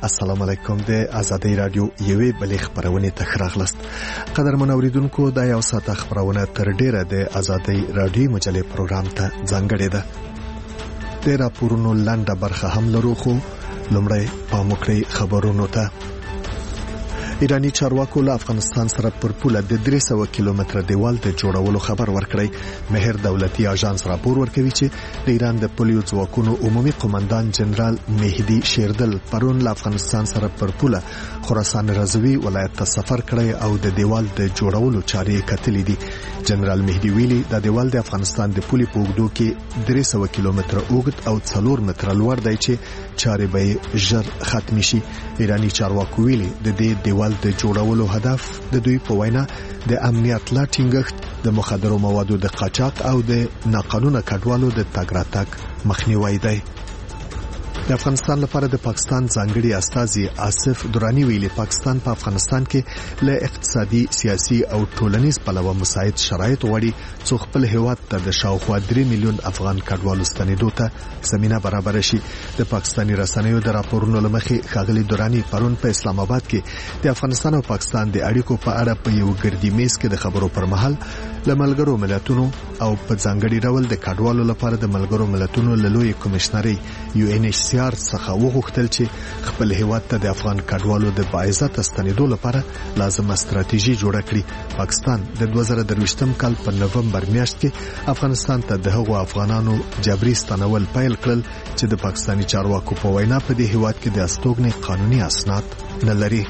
السلام علیکم. د آزادۍ رادیو یوې بلې خبرونه ته راغلاست. قدرمن اوریدونکو، دا یو ساعت خبرونه تر ډیره د آزادۍ رادیو مجلې پروګرام ته ځانګړې ده. د راپورونو لاندې برخه هم لرو، خو لومړی پام وکړئ خبرونو ته. ایرانی چارواکو له افغانستان سره پر پوله د 300 کیلومتر دیوال د جوړولو خبر ورکړی. مهر دولتي اژانس راپور ورکوي چې د ایران د پولیو ځواکونو عمومي قومندان جنرال مهدي شیردل پرون له افغانستان سره پر پوله خراسان رضوی ولایت ته سفر کړی او د دیوال د جوړولو چارې کتلې دي. جنرال مهدي ویلي د دیوال د افغانستان د پولي په اوږدو کې 300 کیلومتر اوږد او 4 متره لوړ دی چې چارې به ژر ختم شي. ایرانی چارواکو ویلي د دې دیوال د جوړولو هدف د دوی په وینا د امنیت لا ټینګښت، د مخدرو موادو د قاچاق او د ناقانونه کډوالو د تګ راتګ مخنیوي دی. د افغانستان لپاره د پاکستان ځانګړي استازي آصف درانی ویلي پاکستان په افغانستان کې له اقتصادي، سیاسي او ټولنیز پلوه مساعد شرایط غواړي څو خپل هیواد ته د شاوخوا 3 میلیون افغان کډوالو ستنېدو ته زمينه برابر شي. د پاکستاني رسنیو د راپورونو لمخې ښاغلي درانی پرون په اسلام آباد کې د افغانستان او پاکستان د اړیکو په اړه په یو ګردی میز کې د خبرو پر مهال له ملګرو ملتونو او په ځانګړي ډول د کډوالو لپاره د ملګرو ملتونو له لوی کمشنري UNHCR څخه وغوښتل چې خپل هیواد ته د افغان کډوالو د باعزت ستنېدو لپاره لازمه ستراتیژي جوړه کړي. پاکستان د 2023م کال په نومبر میاشت کې افغانستان ته د هغو افغانانو جبري ستنول پیل کړل چې د پاکستاني چارواکو په وینا په دې هیواد کې د استوګنې قانوني اسناد نه لري.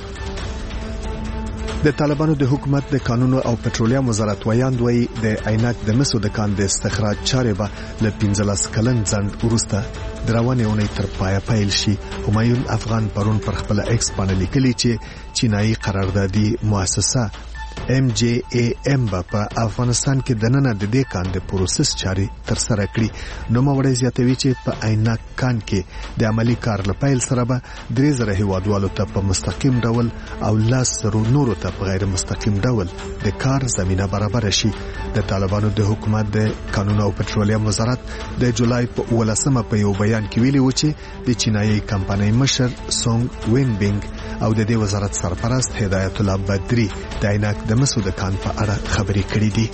د طالبانو د حکومت د قانون او پټرولیم وزارت ویاند وی د عینک د مسو د کان د استخراج چارې به له 15 کلن ځند وروسته دروانه اونۍ تر پایه پیل شي. همایون افغان پرون پر خپل ایکس باندې لیکلي چې چینایي قراردادي مؤسسه MJAM په افغانستان کې د نن د دې کان د پروسس چاري تر سره کړي. نو موږ زیاتوي چې په عینک کان کې د عملی کار لپاره سره به 3000 هیوادوالو ته په مستقیم ډول او 100 نورو ته په غیر مستقیم ډول د کار زمينه برابر شي. د طالبانو د حکومت د قانون او پټرولیم وزارت د جولای په 18مه په یو بیان کې ویلي و چې د چینایي کمپنۍ مشر سونګ وینبینګ او د دې وزارت سرپرست هدایت الله بدری د عینک د مسو د کان په اړه خبرې کړې دي.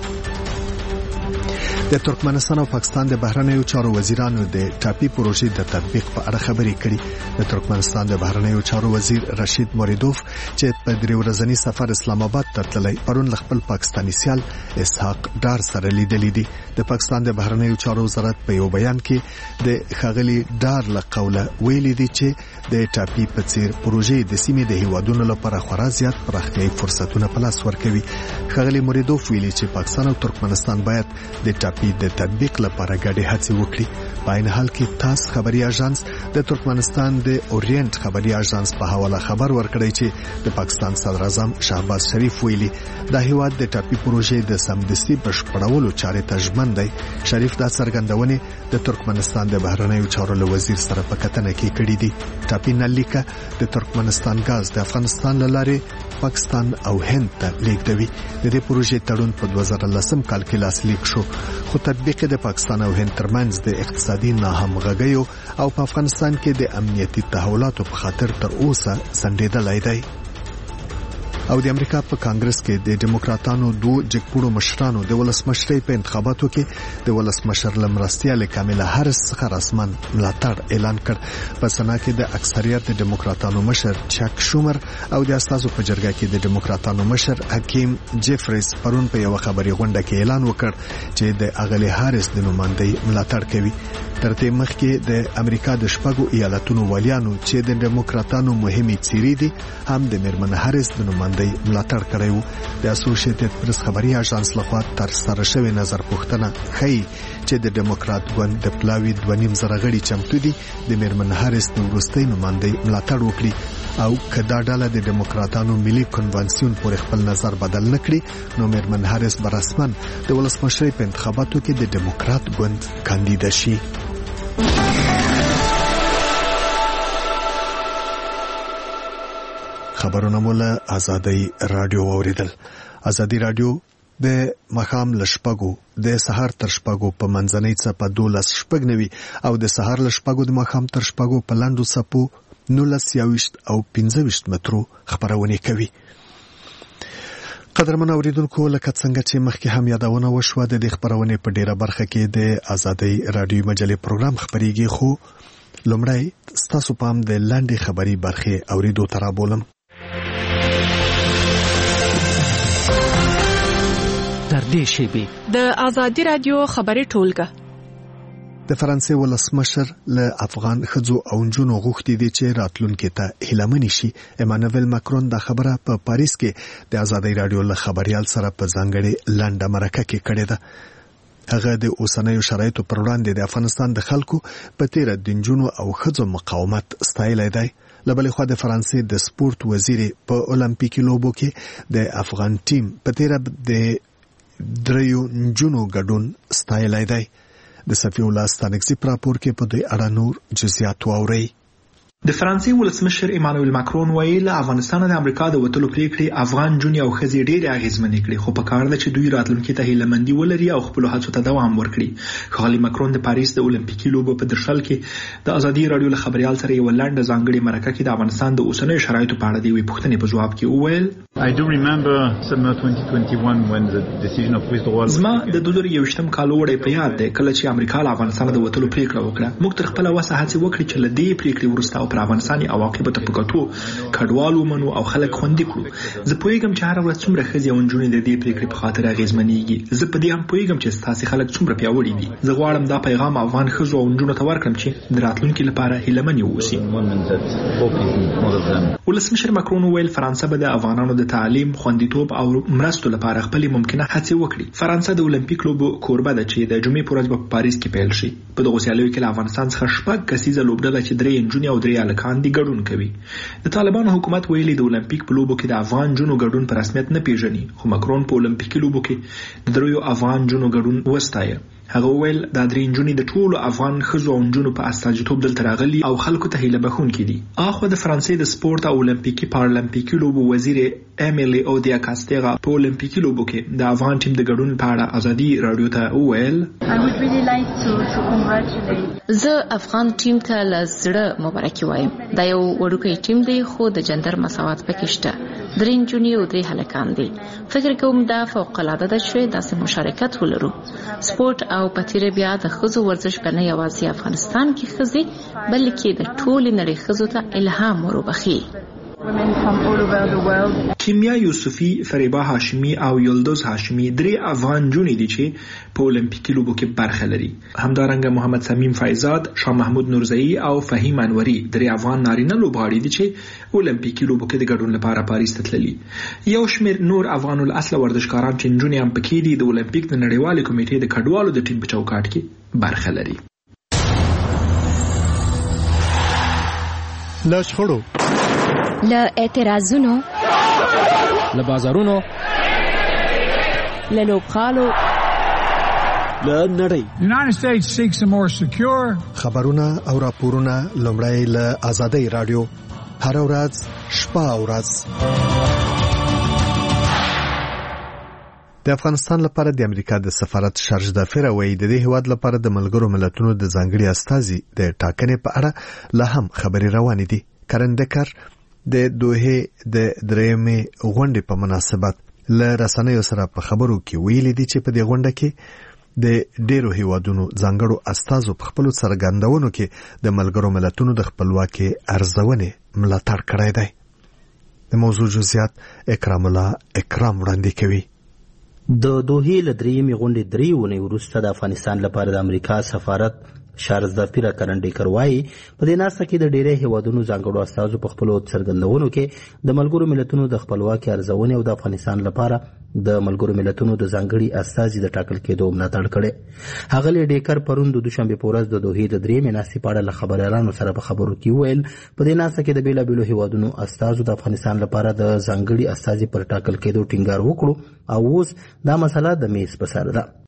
د ترکمنستان او پاکستان د بهرنیو چارو وزیرانو د ټاپي پروژې د تطبیق په اړه خبرې کړې. د ترکمنستان د بهرنیو چارو وزیر رشید موریدوف چې په 3 ورځنی سفر اسلام آباد ته تللی پرون خپل پاکستانی سیال اسحاق ډار سره لیدلې دي. د پاکستان د بهرنیو چارو وزارت په یو بیان کې د خغلی ډار له قوله ویلي دي چې د ټاپي په څیر پروژې د سیمې د هیوادونو لپاره خورا زیات پراختیايي فرصتونه په لاس ورکوي. خغلی موریدوف ویلي چې پاکستان او ترکمنستان باید د ټاپي د تطبیق لپاره ګډې هڅې وکړي. په عین حال کې تاس خبري اژانس د ترکمنستان د اورینټ خبري اژانس په حواله خبر ورکړی چې د پاکستان صدر اعظم شهباز شریف ویلي د هیواد د ټاپي پروژې د سمدستي بشپړولو چارې ته ژمن دی. شریف دا څرګندونه د ترکمنستان د بهرنیو چارو له وزیر سره په کتنه کې کړې دي. ټاپي نلیکه د ترکمنستان غاز د افغانستان لاره پاکستان او هند ته لیږدوي. د دې پروژې تړون په 2010 کال کې لاسلیک شو، خو تطبیق د پاکستان او هند ترمنځ د اقتصادي ناهمغږیو او په افغانستان کې د امنیتي تحولاتو په خاطر تر اوسه سنډېدلای دی. او د امریکا په کانګرس کې د ډیموکراتانو دوه جګپوړو مشرانو د ولسمشرۍ په انتخاباتو کې د ولسمشر لمرستیال کاملا هارس څخه رسمن ملاتړ اعلان کړ. په سنا کې د اکثریت د ډیموکراتانو مشر چاک شومر او د اساسو په جرګه کې د ډیموکراتانو مشر حکیم جیفریز پرون په یو خبري غونډه کې اعلان وکړ چې د اغلی هارس د نمائندګۍ ملاتړ کوي. تر دې مخکې د امریکا د شپږو ایالتونو والیانو چې د ډیموکراتانو مهمي څیرې دي هم د میرمن هارس د نمائندګۍ ملاتړ کړی و. د اسوسییټډ پریس خبري اژانس لخوا تر سره شوی نظر پوښتنه ښیي چې د ډیموکرات ګوند د پلاوی 2.5 غړي چمتو دي د میرمن هارس د وروستۍ نمائندګۍ ملاتړ وکړي او کدا ډاله د ډیموکراتانو ملي کنوانسیون پر خپل نظر بدل نکړي نو میرمن هارس برسمن د ولسمشرۍ په انتخاباتو کې د ډیموکرات ګوند کاندیدا شي. خبرونه مولا آزادۍ رادیو اوریدل. آزادۍ رادیو د مخام لشپګو د سحر تر شپګو په منځنۍ څپه 12 شپګنوي او د سحر لشپګو د مخام تر شپګو په لاندو څپو 19 او 25 مترو خبرونه کوي. قدرمن اوریدونکو لکه څنګه چې مخکې هم یادونه وشوه د خبرونه په ډیره برخه کې د آزادۍ رادیو مجلې پروګرام خبريږي، خو لومړی ستاسو پام د لاندې خبري برخه اوریدو تر بولم. تر دې شی د آزادۍ رادیو خبري ټولګه د فرانسې ولسمشر له افغان ښځو او نجونو غوښتي دي چې راتلونکي ته هیلهمن شي. ایمانوئل ماکرون دا خبره په پاریس کې د آزادۍ رادیو له خبريال سره په ځانګړي لنډه مرکه کې کړې ده. هغه د اوسنیو شرایطو پر وړاندې د افغانستان د خلکو په تیر د نجونو او ښځو مقاومت ستایلی دی. لبل خو د فرانسې د سپورت وزیر په اولمپیکي لوبو کې د افغان ټیم په تیر د دریو نجونو ګډون ستایلی دی. د صفی الله ستانکزی پر راپور کې په دې اړه نور جزئیات واوري. د فرانسې ولسمشر ایمانوئل ماکرون ویل افغانستان د امریکا د وټلو پریکړې افغان جونی او خزي ډېر اغیزمنې کړې، خو په کار ده چې دوی راتلونکي ته هیلهمندي ولري او خپل هڅو ته دوام ورکړي. خالي ماکرون د پاریس د اولمپیکي لوبو په درشل کې د آزادۍ رادیو له خبريال سره یو لنډه ځانګړي مرکه کې د افغانستان د اوسنیو شرایطو په اړه د وی پوښتنې په جواب کې وویل I do remember summer 2021 when the decision of withdrawal. زما د 2021م کال وړي په یاد ده کله چې امریکا له افغانستان د وټلو پریکړه وکړه. موږ تر خپل وسه هڅه وکړې چې له دې پریکړې وروسته او پر افغانستاني عواقب ته پکاتو کډوالو منو او خلک خوندي کړو. زه پوهیږم چې هر ورځ څومره خزي او نجونې د دې پریکړې په خاطر اغیزمنېږي. زه په دې هم پوهیږم چې ستاسو خلک څومره پیاوړي دي. زه غواړم دا پیغام افغان خزو او نجونو ته ورکړم چې د راتلونکي لپاره هیلهمن اوسي. ولسمشر ماکرون ویل فرانسه به د افغانانو د تعلیم، خوندیتوب او مرستو لپاره خپل ممکنه هڅې وکړي. فرانسه د اولمپیک لوبو کوربه ده چې د جمعې پر ورځ په پاریس کې پیل شي. په دغه سیالیو کې له افغانستان څخه 6 کسیزه لوبډله چې 3 نجونې او 3 هلکان دي ګډون کوي. د طالبانو حکومت ویلي د اولمپیک په لوبو کې د افغان جونو ګډون په رسمیت نه پیژني، خو ماکرون په اولمپیکي لوبو کې د 3 افغان جونو ګډون وستایه. هغه ویل دا 3 نجونې د ټولو افغان ښځو او نجونو په استازیتوب دلته راغلي او خلکو ته هیله بخښونکي دي. اخو د فرانسې د سپورت او اولمپیکي پارالمپیکي لوبو وزیر امیلی اودیا کاستیغا په اولمپیکي لوبو کې د افغان ټیم د ګډون په اړه آزادۍ رادیو ته وویل زه افغان ټیم ته له زړه مبارکي وایم. دا یو وړوکی ټیم دی خو د جندر مساوات پکې شته. 3 نجونې او 3 هلکان دي. فکر کوم دا فوق العاده ده چې داسې مشارکت ولرو. سپورت او پتیره بیا د خزو ورزش په نه یوازې افغانستان کې خزي بلکې د ټولې نړۍ خزو ته الهام وربخي. کیمیا یوسفی، فریبا هاشمی او یلدوز هاشمی 3 افغان جونې دي چې په اولمپیکي لوبو کې برخه لري. همدارنګه محمد سمیم فایزاد، شاه محمود نورزئی او فهیم انوري 3 افغان نارینه لوبغاړي دي چې اولمپیکي لوبو کې د ګډون لپاره پاریس ته تللي. یو شمېر نور افغان الاصل ورزشکاران چې نجونې هم پکې دي د اولمپیک د نړیوالې کمیټې د کډوالو د ټیم په چوکاټ کې برخه لري. لا شخړو، له اعتراضونو، له بازارونو، له لوبغالو، له نړۍ. The United States seeks a more secure. خبرونه او راپورونه لومړی له آزادۍ رادیو هر ورځ شپه او ورځ. د افغانستان لپاره د امریکا د سفارت شارج دافر وایي د دې هواد لپاره د ملګرو ملتونو د ځانګړي استازي د ټاکنې په اړه لا هم خبري روانې دي. کرندکر د دوه د درېمې غونډې په مناسبت له رسنیو سره په خبرو کې ویلي دي چې په دې غونډه کې د ډیرو هیوادونو ځانګړو استازو په خپل څرګندونو کې د ملګرو ملتونو د خپلواکۍ ارزونې ملاتړ کړی دی. د موضوع جزئیات اکرام الله اکرام وړاندې کوي. د دوه له درېمې غونډې 3 ونې وروسته د افغانستان لپاره د امریکا سفارت شارز دافیر کرندکر وایي په دې ناسته کې د ډېرې هیوادونو ځانګړو استازو په خپل څرګندونو کې د ملګرو ملتونو د خپلواکۍ ارزونې او د افغانستان لپاره د ملګرو ملتونو د ځانګړي استازي د ټاکل کېدو ملاتړ کړی. هغه ډیکر پرون د دوشنبه په ورځ د دوه د درېمې ناستې په اړه له خبريالانو سره په خبرو کې ویل په دې ناسته کې د بیلابیلو هیوادونو استازو د افغانستان لپاره د ځانګړي استازي پر ټاکل کېدو ټینګار وکړو او اوس دا مسله د میز په سر ده.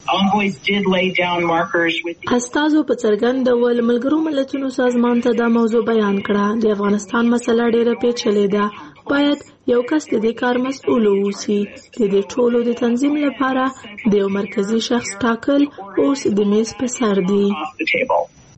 استازو په څرګند ډول ملګرو ملتونو سازمان ته دا موضوع بیان کړه. د افغانستان مسله ډیره پیچلې ده. باید یو کس د دې کار مسؤل اوسي. د دې ټولو د تنظیم لپاره د یو مرکزی شخص ټاکل اوس د میز په سر دی.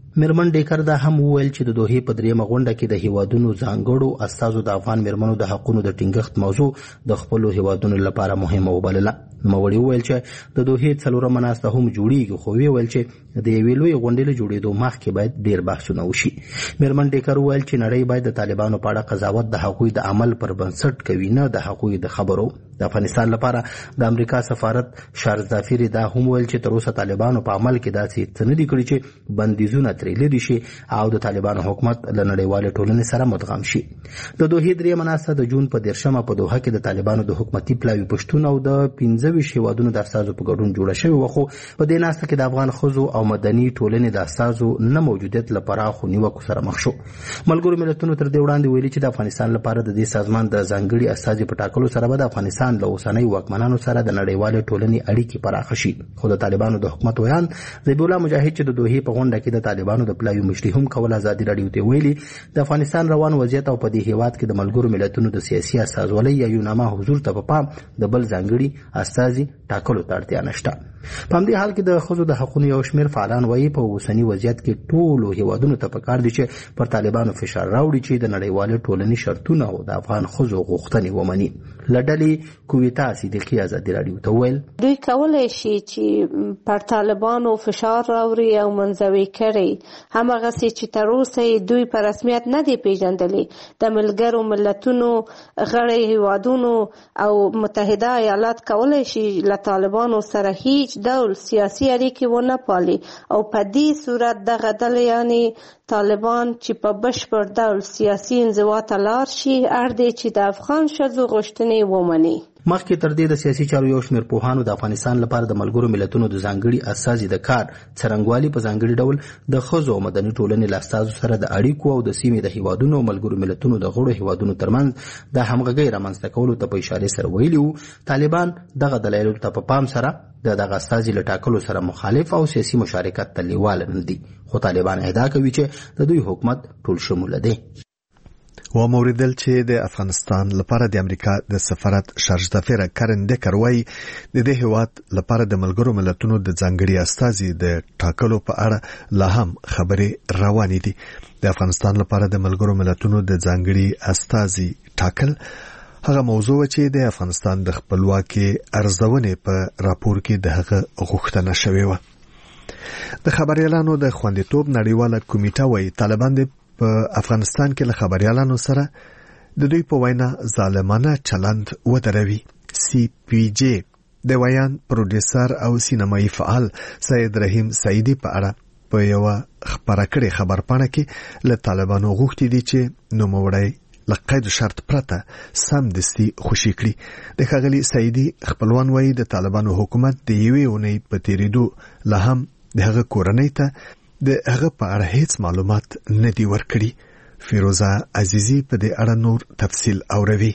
میرمن ډیکر دا هم وویل چې د دوحې په دریمه غونډه کې د هیوادونو ځانګړو استازو د افغان میرمنو د حقونو د ټینګښت موضوع د خپلو هیوادونو لپاره مهمه وبلله. نوموړي وویل چې د دوحې څلورمه ناسته هم جوړیږي، خو ویل چې د یوې لویې غونډې له جوړېدو مخکې باید ډېر بحثونه وشي. میرمن ډیکر وویل چې نړۍ باید د طالبانو په اړه قضاوت د هغوی د عمل پر بنسټ کوي، نه د هغوی د خبرو. د افغانستان لپاره د امریکا سفارت شارز دافیری دا هم ویل چې تر اوسه طالبانو په عمل کې داسې څه نه دي کړي چې بندیزونه ترې لرې شي او د طالبانو حکومت له نړیوالې ټولنې سره مدغم شي. د دوحې دریمه ناسته د جون په 13 په دوحه کې د طالبانو د حکومتي پلاوي پښتون او د 15 هیوادونو د استازو په ګډون جوړه شوې وه، خو په دې ناسته کې د افغان ښځو او مدني ټولنې د استازو نه موجودیت له پراخو نیوکو سره مخ شو. ملګرو ملتونو تر دې وړاندې ویلي چې د افغانستان لپاره د دې سازمان د ځانګړي استازي په ټاکلو سره به د افغانستان له اوسنۍ واکمنانو سره د نړیوالې ټولنې اړیکې پراخه شي. خو د طالبانو د حکومت ویان ذبیح الله مجاهد چې د دوحې په غونډه کې د طالبانو د پلاوي مشري هم کول ازادي راډیو ته ویلي د افغانستان روان وضعیت او په دې هیواد کې د ملګرو ملتونو د سیاسي استازولۍ یا یوناما حضور ته په پام د بل ځانګړي استازي ټاکلو ته اړتیا نشته. په همدې حال کې د ښځو د حقونو یو شمېر فعالان وایي په اوسني وضعیت کې ټولو هیوادونو ته پکار دي چې پر طالبانو فشار راوړي چې د نړیوالې ټولنې شرطونه او د افغان ښځو غوښتنې ومني. له ډلې کویتا صدیقي ازادي راډیو ته ویل دوی کولی شي چې پر طالبانو فشار راوړي او منزوي کړي، هماغسې چې تر اوسه دوی په رسمیت نه دي پیژندلي. د ملګرو ملتونو غړي هیوادونو او متحده ایالات کولی شي له طالبانو سره هیڅ ډول سیاسي اړیکې ونه پالي او په دې صورت دغه ډلې یعنې طالبان چې په بشپړ ډول سیاسي انزوا ته لاړ شي، اړ دی چې د افغان ښځو غوښتنې ومني. مخکې تر دې د سیاسي چارو یو شمېر پوهانو د افغانستان لپاره د ملګرو ملتونو د ځانګړي استازي د کار څرنګوالي په ځانګړي ډول د ښځو او مدني ټولنې له استازو سره د اړیکو او د سیمې د هیوادونو او ملګرو ملتونو د غړو هیوادونو ترمنځ د همغږۍ رامنځته کولو ته په اشارې سره ویلي وو. طالبان دغه دلایلو ته په پام سره د دغه استازي له ټاکلو سره مخالف او سیاسي مشارکت ته لیواله نه دي، خو طالبان ادعا کوي چې د دوی حکومت ټول شموله دی. و موریدل چې د افغانستان لپاره د امریکا د سفارت شارج دافیر کارن ډیکر وایي د دې هیواد لپاره د ملګرو ملتونو د ځانګړي استازي د ټاکلو په اړه لا هم خبرې روانې دي. د افغانستان لپاره د ملګرو ملتونو د ځانګړي استازي ټاکل هغه موضوع چې د افغانستان د خپلواکۍ ارزونې په راپور کې د هغه غوښتنه شوې وه. د خبريالانو د خوندیتوب نړیواله کمیټه وایي طالبان په افغانستان کې له خبريالانو سره د دوی په وینا ظالمانه چلند ودروي. سی پی جی د ویان پروډوسر او سینمایي فعال سید رحیم سعیدی په اړه په یو خبره کړې خبرپاڼه کې له طالبانو غوښتي دي چې نوموړی له قید شرط پرته سمدستي خوشي کړي. د ښاغلي سعیدی خپلوان وایي د طالبانو حکومت د یوې اونۍ په تیریدو له هم د هغه کورنۍ ته د هغه په اړه هیڅ معلومات نه دي ورکړي. فیروزه عزیزی په دې اړه نور تفصیل اوروي.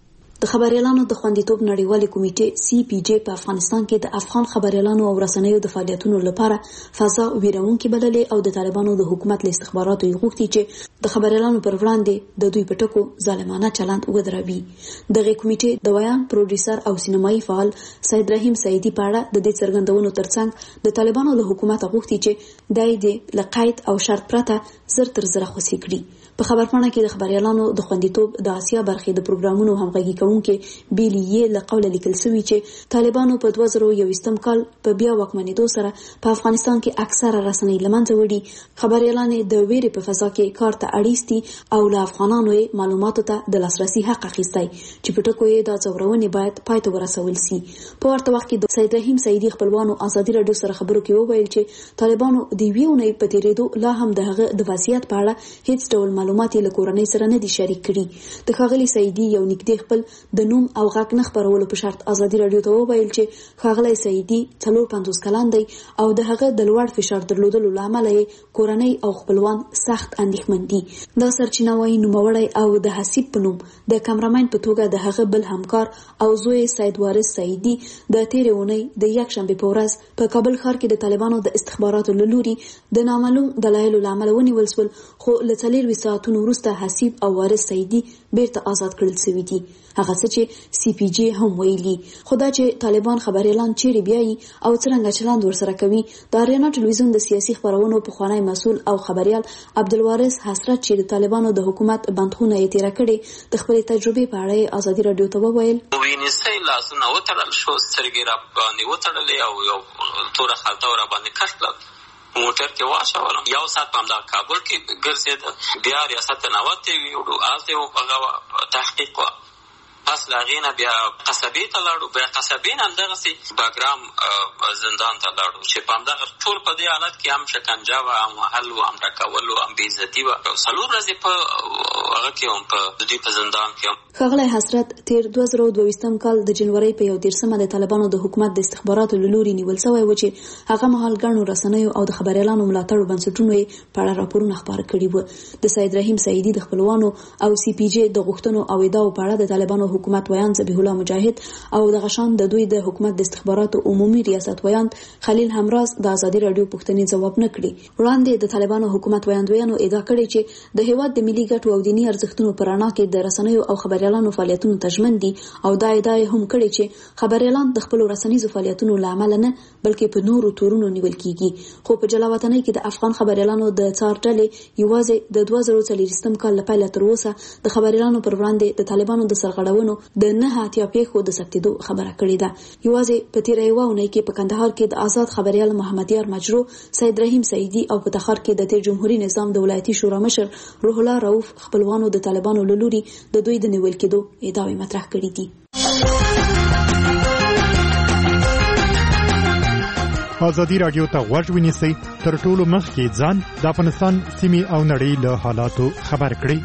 د خبريالانو د خوندیتوب نړیوالې کمیټې سی پی جی په افغانستان کې د افغان خبريالانو او رسنیو د فعالیتونو لپاره فضا ویرونکې بللې او د طالبانو د حکومت له استخباراتو یې غوښتي چې د خبريالانو پر وړاندې د دوی په ټکو ظالمانه چلند ودروي. دغه کمیټې د ویان پروډوسر او سینمایي فعال سید رحیم سعیدی په اړه د دې څرګندونو ترڅنګ د طالبانو له حکومت غوښتي چې دای د لقید او شرط پرته زر تر زر خوشي کړي. په خبرپاڼه کې د خبريالانو د خوندیتوب د آسیا برخې د پروګرامونو همغږي کوونکې بیلیې له قوله لیکل شوی چې طالبانو په 2021 کال په بیا واکمنېدو سره په افغانستان کې اکثره رسنۍ له منځه وړي. خبريالانې د ویرې په فضا کې کار ته اړیستي او له افغانانو معلوماتو ته د لاسرسي حق اخیستی چې په ټکو یې د ځورونې باید پای ته ورسول سي. په ورته وخت کې د سید رحیم سعیدی خپلوانو ازادي راډیو سره خبرو کې وویل چې طالبانو د ویونې په تیریدو لا هم د هغه د وضعیت په اړه هیڅ ډول معلومات له کورنۍ سره نه دي شریک کړي. د ښاغلي سعیدی یو نږدې خپل د نوم او غږ نه خبرولو په شرط ازادي راډیو ته وویل چې ښاغلی سعیدی 54 کلن دی او د هغه د لوړ فشار درلودلو له امله یې کورنۍ او خپلوان سخت اندېښمن دي. دا سرچینه وايي نوموړی او د حسیب په نوم د کامرامین په توګه د هغه بل همکار او زوی سید وارث سعیدی د تیرې اونۍ د یکشنبه په ورځ په کابل ښار کې د طالبانو د استخباراتو له لوري د نامعلوم دلایلو له امله ونیول شول، خو له 4 ساعتو ساعتونو وروسته حسیب او وارث سعیدي بیرته آزاد کړل شوي دي. هغه څه چې سی پی جی هم ویلي. خدا چې طالبان خبر اعلان چیرې بیایي او څرنګه چلند ورسره کوي. د اریانا ټلویزیون د سیاسي خبرونو پخوانی مسؤل او خبريال عبدالوارث حسرت چې د طالبانو د حکومت بندخونه یې تیر کړي د خپل تجربې په اړه ازادي رادیو ته وویل. وینځي لاسونه وتړل شو، سترګې را باندې وتړلې او یو تور خلطه را باندې کښل موټر کې واچولم. یو ساعت په همدغه کابل کې ګرځېد، بیا ریاست نوته وي او آلته هغه تحقیق و. پس لاغې نه بیا قصبې ته لاړو، بیا قصبې نه همدغسې باګرام زندان ته لاړو چې په همدغه ټول په دې حالت کې هم شکنجه وه، هم وهل وه، هم ډکول وه، هم بېعزتي وه. 4 ورځې په هغه کې هم په دوی په زندان کې هم. ښاغلی حسرت تیر 2022 کال د جنورۍ په 1 د طالبانو د حکومت د استخباراتو له لوري نیول شوی و چې هغه مهال ګڼو رسنیو او د خبريالانو ملاتړو بنسټونو یې په اړه راپورونه خپاره کړي وو. د سید رحیم سعیدي د خپلوانو او سی پی جی د غوښتنو او ادعاو په اړه د طالبانو حکومت ویان ذبیح الله مجاهد او د غشان د دوی د حکومت د استخباراتو عمومي ریاست ویان خلیل همراز د ازادي رادیو پوښتنې ځواب نه کړي. وړاندې د طالبانو حکومت ویاندویانو ادعا کړې چې د هیواد د ملي ګټو او دینی ارزښتونو پر اړه کې د رسنیو او خبريالانو فعالیتونو تضمین دي او دا ادعا هم کړې چې خبريالان د خپل رسنیزو فعالیتونو لامل نه بلکې په نورو تورونو نیول کیږي. خو په جلاوطنۍ کې د افغان خبريالانو د څار ډلې یوازې د 2023 کال لپاره تر اوسه د خبريالانو پر وړاندې د طالبانو د سرغړونو د نه اتیا پیښو د ثبتېدو خبره کړې ده. یوازې په تیر یو اونۍ کې په کندهار کې د آزاد خبريال محمد یار مجرو، سید رحیم سعیدي او په تخار کې د تیر جمهوریت نظام د ولایتي شورا مشر روح الله رؤف خپلوانو د طالبانو له لوري د دوی د نیول کېدو ادعاوې مطرح کړې دي. ازادي رادیو ته غوږ ونیسئ، تر ټولو مخکې ځان د افغانستان سیمې او نړۍ له حالاتو خبر کړئ.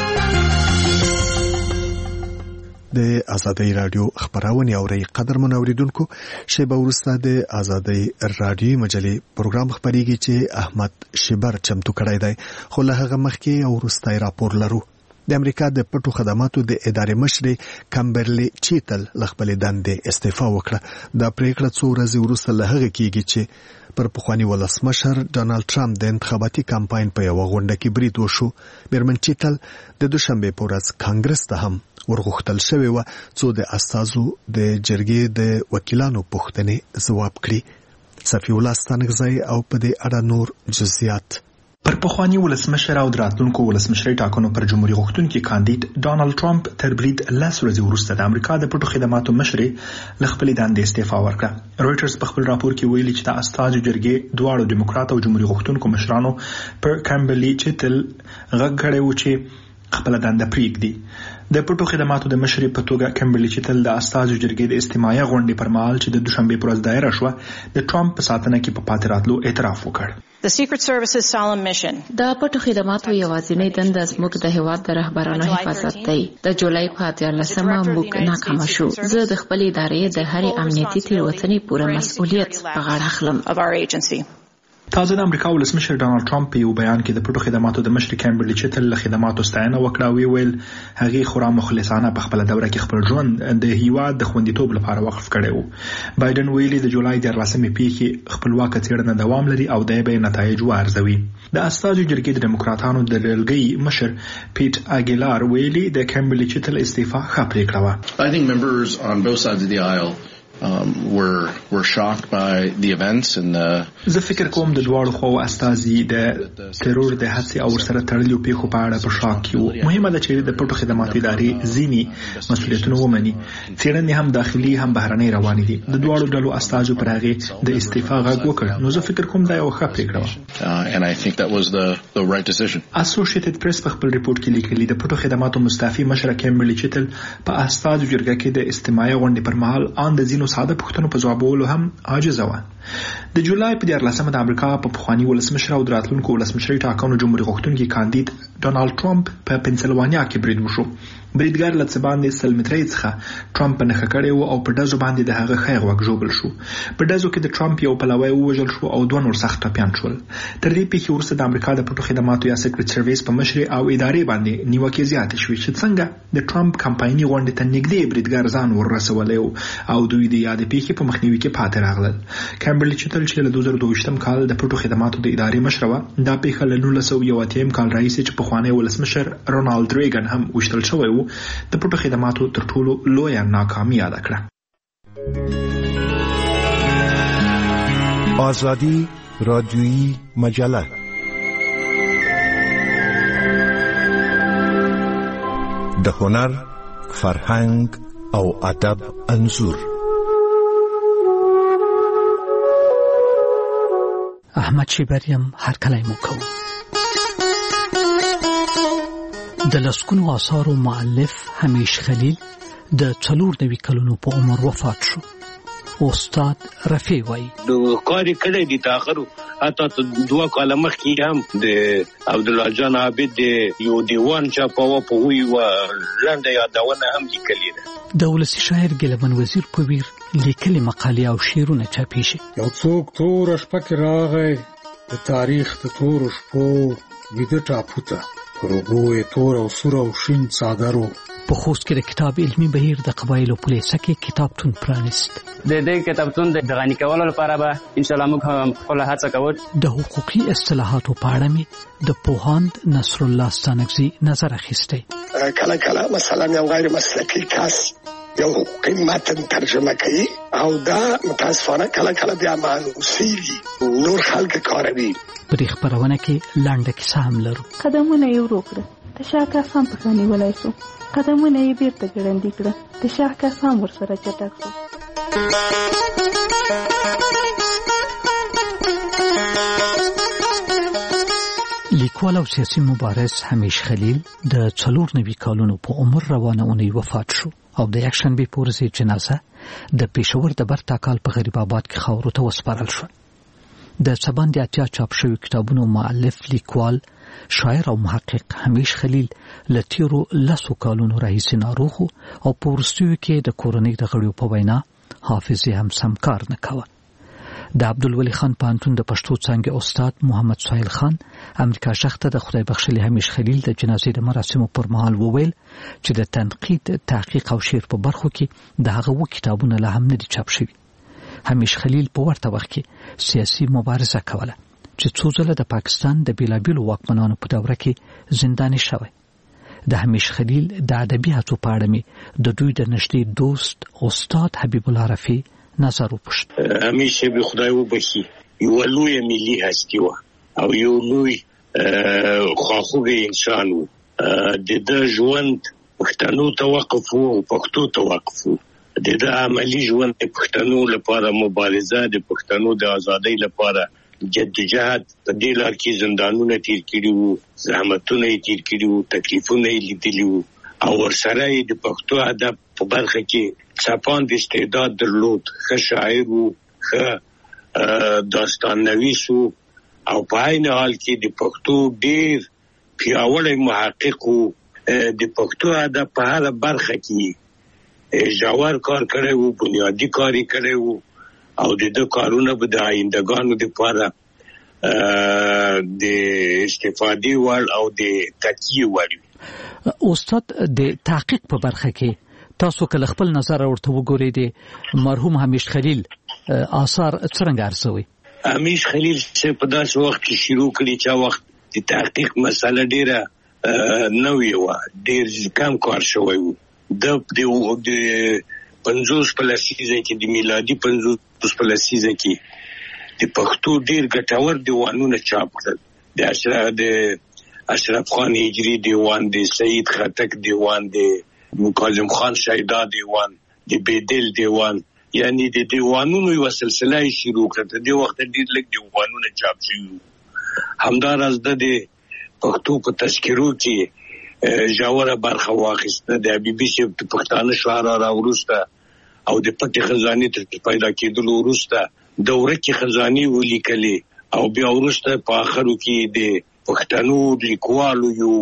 د ازادي رادیو خبرونه اوري. قدرمن اوریدونکو، شیبه وروسته د ازادي رادیو مجلې پروګرام خبريږي چې احمد شبر چمتو کړی دی. خو له هغه مخکې وروسته راپور لرو. د امریکا د پټو خدماتو د ادارې مشر کمبرلی چیتل خپل دندې استعفا وکړه. دا پریکړه څو ورځې وروسته له هغه کېږي چې پر پخوانی ولسمشر ډانلډ ټرمپ د انتخاباتي کمپاین په یو غونډه کې برید وشو. میرمن چیتل د دوشنبه په ورځ کانګرس ته هم ورغښتل شوی و څو د استازو د جرګې د وکیلانو پوښتنې ځواب کړي. صفی الله ستانګزی او په دې اړه نور جزئیات. پر پخوانی ولسمشر او دراتونکو ولسمشري ټاکنو پر جمهوریت غوښتونکي کاندید ډانلډ ټرمپ تر برید 10 ورځې وروسته د امریکا د پټو خدماتو مشر له خپل دندې استعفا ورکړه. رويټرز په خپل راپور کې ویلي چې د استازو جرګې دواړو دیموکرات او جمهوریت غوښتونکو مشرانو پر کمبرلی چیتل غږ کړی و چې خپل دنده پریږدي. د پټو خدماتو د مشر په توګه کمبرلی چیتل د استازو جرګې د استماعي غونډې پر مهال چې د دوشنبه پر ورځ دایره شوه د ټرمپ په ساتنه کې په پاتې راتلو اعتراف وکړ. The Secret Service's solemn mission. د پټو خدماتو یوازینی دنده زموږ د هیواد د رهبرانو حفاظت دی. د جولای په 14مه موږ ناکام شو. زه د خپل ادارې د هرې امنیتي تېروتنې پوره مسؤلیت په غاړه اخلم. تازه د امریکا ولسمشر ډانلډ ټرمپ په یو بیان کې د پټو خدماتو د مشر کمبرلی چیتل له خدماتو ستاینه وکړه. ویل هغه خورا مخلصانه په خپل دوره کې خپل ژوند د هیواد د خوندیتوب لپاره وقف کړی و. بایدن ویلي د جولای 14مې پیښې خپلواک څېړنه دوام لري او د به نتایج وارزوي. د استازو جرګې د دیموکراتانو د ډلګۍ مشر پیټ اګیلار ویلي د کمبرلی چیتل استعفا ښه پریکړه وه. I think members on both sides of the aisle were shocked by the events and زه فکر کوم د دواړو خو استازي د ترور د هڅې او سره تړلو پیښو په اړه په شاک کې وو. مهمه ده چې د پټو خدماتو ادارې ځینی مسؤلیتونه ومني. څېړنې هم داخلي هم بهرنۍ روانې دي. د دواړو ډلو استازو پر هغه د استعفا غږ وکړ. نو زه فکر کوم دا یو ښه پریکړه وه. and I think that was the right decision. اسوسییټډ پریس په خپل ریپورت کې لیکلي د پټو خدماتو مستعفي مشر کمبرلی چیتل په استازو جرګه کې د استماعي غونډې پر مهال ان د ځینو ساده پوښتنو په ځوابولو هم عاجز و. د جولای په 14مه د امریکا په پخوانی ولسمشر او دراتلونکو ولسمشري ټاکنو جمهوریت غوښتونکي کاندید ډانلډ ټرمپ په پنسلوانیا کې برید وشو. بریدګر له څه باندې 100 مترۍ څخه ټرمپ نه خکړې و او په ډزو باندې د هغه خیر وګژوبل شو. په ډزو کې د ټرمپ یو پلوی ووژل شو او دوه نور سخت ټپيان شول. تر دې پیښې وروسته د امریکا د پټو خدماتو یا سیکریټ سرویس په مشر او ادارې باندې نیوکې زیاتې شوې چې څنګه د ټرمپ کمپایني غونډې ته نږدې بریدګر ځان ورسولی او دوی د یاد پیښې په مخنیوي کې پاتې راغلل. کیمبرلی چټل چې له 2022 کال د پټو خدماتو د ادارې مشر و، دا پیښه له 1901 کال راهیسې چې پخوانی ولسمشر رونالد ریګن هم وشتل شوی و، د پټو خدماتو تر ټولو لویه ناکامي یاد کړه. آزادی رادیویی مجله د هنر، فرهنګ او ادب انځور. احمد شیبریم هر کله مو کو د لسکونو آثارو مؤلف همیش خلیل د 94 کلونو په عمر وفات شو. استاد رفیع وای د کاری کړه دي تاخرو اته 2 کال مخکې هم د عبد الله جان عابد یو دیوان چا په وی و لاندې یادونه هم لیکلې ده. د ولسی شاعر ګلبن وزیر په ویر لیکلي مقالې او شعرونه چاپی شي. یو څوک تور شپه کې راغی د تاریخ د تور شپو ویده ټاپوته پروګوې تور او سور او شین څادرو. په خوست کې د کتاب علمي بهیر د قبایلو په لیسه کې کتابتون پرانیست. د دې کتابتون د غني کولو لپاره به ان شاء الله موږ خپل هڅه کوو. د حقوقي اصطلاحاتو په اړه مې د پوهاند نصر الله ستانکزي نظر اخیسته. کله کله مثلا یو غیر مسلکی کس یو حقوقي متن ترجمه کوي او دا متاسفانه کله کله بیا مانوسي نور خلک کاروي. په دې خبرونه کې لاندې کیسه هم لرو. قدمونه یې ورو کړه، د شاه کسان په خاني ولای شو، قدمونه یې بیرته ګړندي کړه، د شاه کسان ورسره چټک شو. لیکوال او سیاسي مبارز همیش خلیل د 94 کلونو په عمر روانه اونۍ وفات شو او د یکشنبه په ورځ جنازه د پېښور د برتاکال په غریب آباد کې خاورو ته وسپارل شو. د سباندې اتیا چاپ شوی کتابونو مؤلف، لیکوال، شاعر او محقق همیش خلیل لتیرو 10 کلونو راهیسې ناروغ او په وروستیو کې د کورنۍ د غړیو په وینا حافظه هم سمکار نه کاوه. د عبدالولی خان پانتون د پښتو څانګې استاد محمد سهیل خان امریکا شخته د خدای بخښلي همیش خلیل د جنازې د مراسمو پر مهال وویل چې د تنقید، تحقیق او شعر په برخو کې د هغه کتابونه لا هم نه دي چاپ شوي. همیش خلیل په ورته وخت کې سیاسي مبارزه کوله چې څو ځله د پاکستان د بیلابیلو واکمنانو په دوره کې زنداني شوی. د همیش خلیل د ادبي هڅو په اړه مې د دوی د نږدې دوست استاد حبیب الله رفیع نظر وپوښت. همیشه به خدای وبخي یو لوی ملي هستی و او یو لوی خواخوږی انسان و. د ژوند پښتنو توقف او پښتو توقف د عملی ژوند پښتنو لپاره مبارزه، د پښتنو د ازادۍ لپاره جدوجہد په دې لار کې زندانونه تیر کړي وو، زحمتونه تیر کړي وو، تکلیفونه لیدلي وو او ورسره د پښتو ادب په برخه کې څپاند استعداد درلود. ښه شاعر وو، ښه داستان نویس وو او په عین حال کې د پښتو ډېر پیاوړی محقق وو. د پښتو ادب په هر برخه کې ژور کار کړی وو، بنیادی کاری کړی وو او د کارونه به د آیندګانو لپاره د استفادې وړ او د تکیه وړ. استاد د تحقیق په برخه کې تاسو کله خپل نظر ورته وګورئ د مرحوم همیش خلیل آثار څنګه ارزوي؟ همیش خلیل چې په داسې وخت کې شروع کړي چې وخت د تحقیق مسله ډیره نوې و، ډیر کم کار شوی و. د 50 په لسیزه کې د میلادي 50 په لسیزه کې د پښتو ډیر ګټور دیوانونه چاپ کړل. د اشرف خان هجری دیوان، د سید خټک دیوان، د مکالم خان شیدا دیوان، د بیدل دیوان، یعنی د دیوانونو یو سلسله شروع کړه. د وخت ډیر لږ دیوانونه چاپ شوي. همداراز د پښتو په تذکرو کې ژوره برخه واخیسته. د حبیبي صاحب د پښتانه شعرا راوروسته او د پټې خزانې تر پیدا کېدلو وروسته دوره کې خزانې ولیکلې او بیا وروسته په آخرو کې د پښتنو لیکوالو یو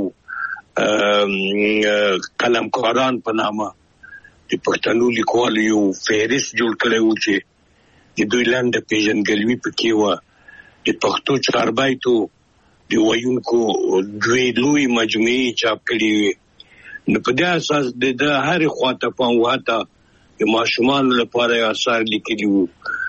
قلمکاران په نامه د پښتنو لیکوالو یو فهرست جوړ کړی و چې د دوی لاندې پیژندګلوي پکې وه. د پښتو چاربیتو د ویونکو دوی لوی مجموعې چاپ کړي وي. نو په دې اساس د هرې خواته پام و، حتی د ماشومانو لپاره اثار لیکلي وو،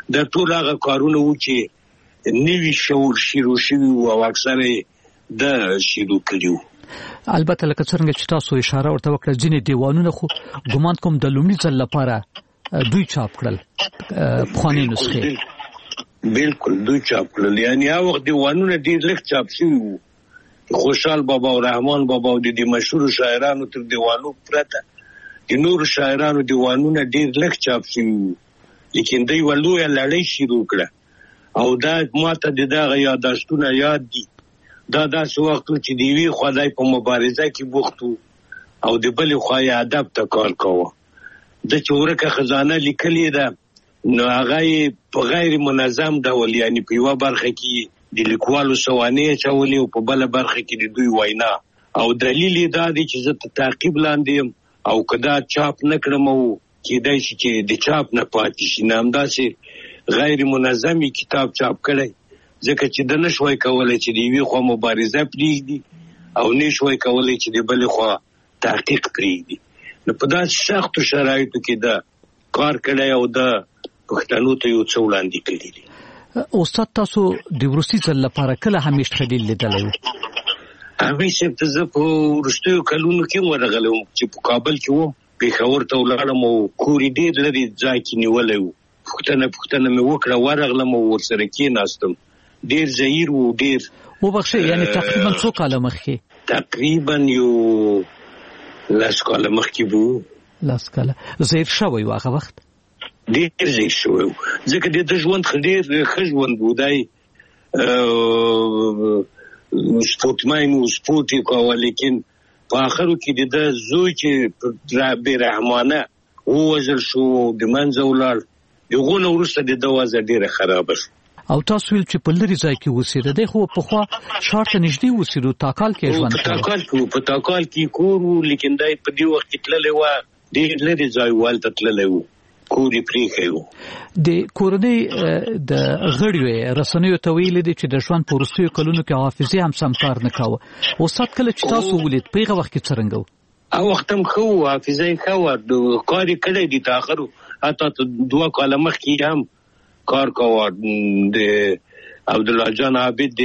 د ټول هغه کارونه و چې نوي شعور شروع شوي او اکثره د شروع کړیو. البته لکه څنګه چې تاسو اشاره ورته وکړه ځینې دیوانونه خو ګمان کوم د لومړي ځل لپاره دوی چاپ کړل پخواني نسخې. بالکل دوی چاپ کړل، یعنی هغه وخت دیوانونه ډېر لږ چاپ شوي وو. خوشحال بابا او رحمان بابا او د مشهور شاعرانو تر دیوانو پرته د نور شاعرانو دیوانونه ډېر لږ چاپ شوي وو، لیکن دوی ولویه لړۍ شروع کړه او دا ماته د دغه یاداشتونه یاد دي. دا داسې وخت و چې د یوې خوا دی په مبارزه کې بوخت و او د بلې خوا یې ادب ته کار کوه. د چې ورکه خزانه لیکلې ده نو هغه یې په غیر منظم ډول، یعنی په یوه برخه کې د لیکوالو سوانح اچولې او په بله برخه کې د دوی وینا. او دلیل یې دا دی چې زه په تعقیب لاندې یم او که دا چاپ نه کړم او کېدای شي چې د چاپ نه پاتې شي، نه همداسې غیر منظمي کتاب چاپ کړی، ځکه چې د نشوی کولی چې د یوې خوا مبارزه پرېږدي او نشوی کولی چې د بلې خوا تحقیق پرېږدي. نو په داسې سختو شرایطو کې دا کار کړی او د پښتنو ته یو څه وړاندې کړي دي. استاد تاسو د وروستي ځل لپاره کله همیش خلیل لیدلی و؟ همیش صاحب ته زه په وروستیو کلونو کې ورغلی وم چې په کابل کې وم، پېښور ته ولاړم او کور یې ډېر لرې ځای کې نیولی و. پوښتنه مې وکړه، ورغلم او ورسره کېناستم. ډېر زهیر و، ډېر وبخښئ، یعنې تقریبا څو کاله مخکې؟ تقریبا یو 10 کاله مخکې به 10 کاله. زهیر شوی و هغه وخت؟ ډېر زهیر شوی و، ځکه د ده ژوند ډېر ښه ژوند و. دی سپورټمین و، سپورټ یې کوه، لیکن په آخرو کې د ده زوی چې بې رحمانه ووژل شو او د منځه ولاړ، د هغو نه وروسته د ده وضع ډېره خرابه شو. او تاسو ویل چې په لرې ځای کې اوسېده، دی خو پخوا ښار ته نږدې اوسېدو، تاکال کې ژوند کوو. په تاکال کې کور و، لیکن دی په دې وخت کې تللی و، ډېر لرې ځای و، هلته تللی و، کور یې پرېښی و. د کورنۍ د غړیو رسنیو ته ویلي دي چې د ژوند په وروستیو کلونو کې حافظې هم سم کار نه کاوه. استاد کله چې تاسو ولید په هغه وخت کې څرنګه و؟ هغه وخت هم ښه و، حافظه یې ښه وه، کار یې کړی دی تر اخرو، حتی 2 کاله مخکې هم کار کوه. د عبدالله جان عابد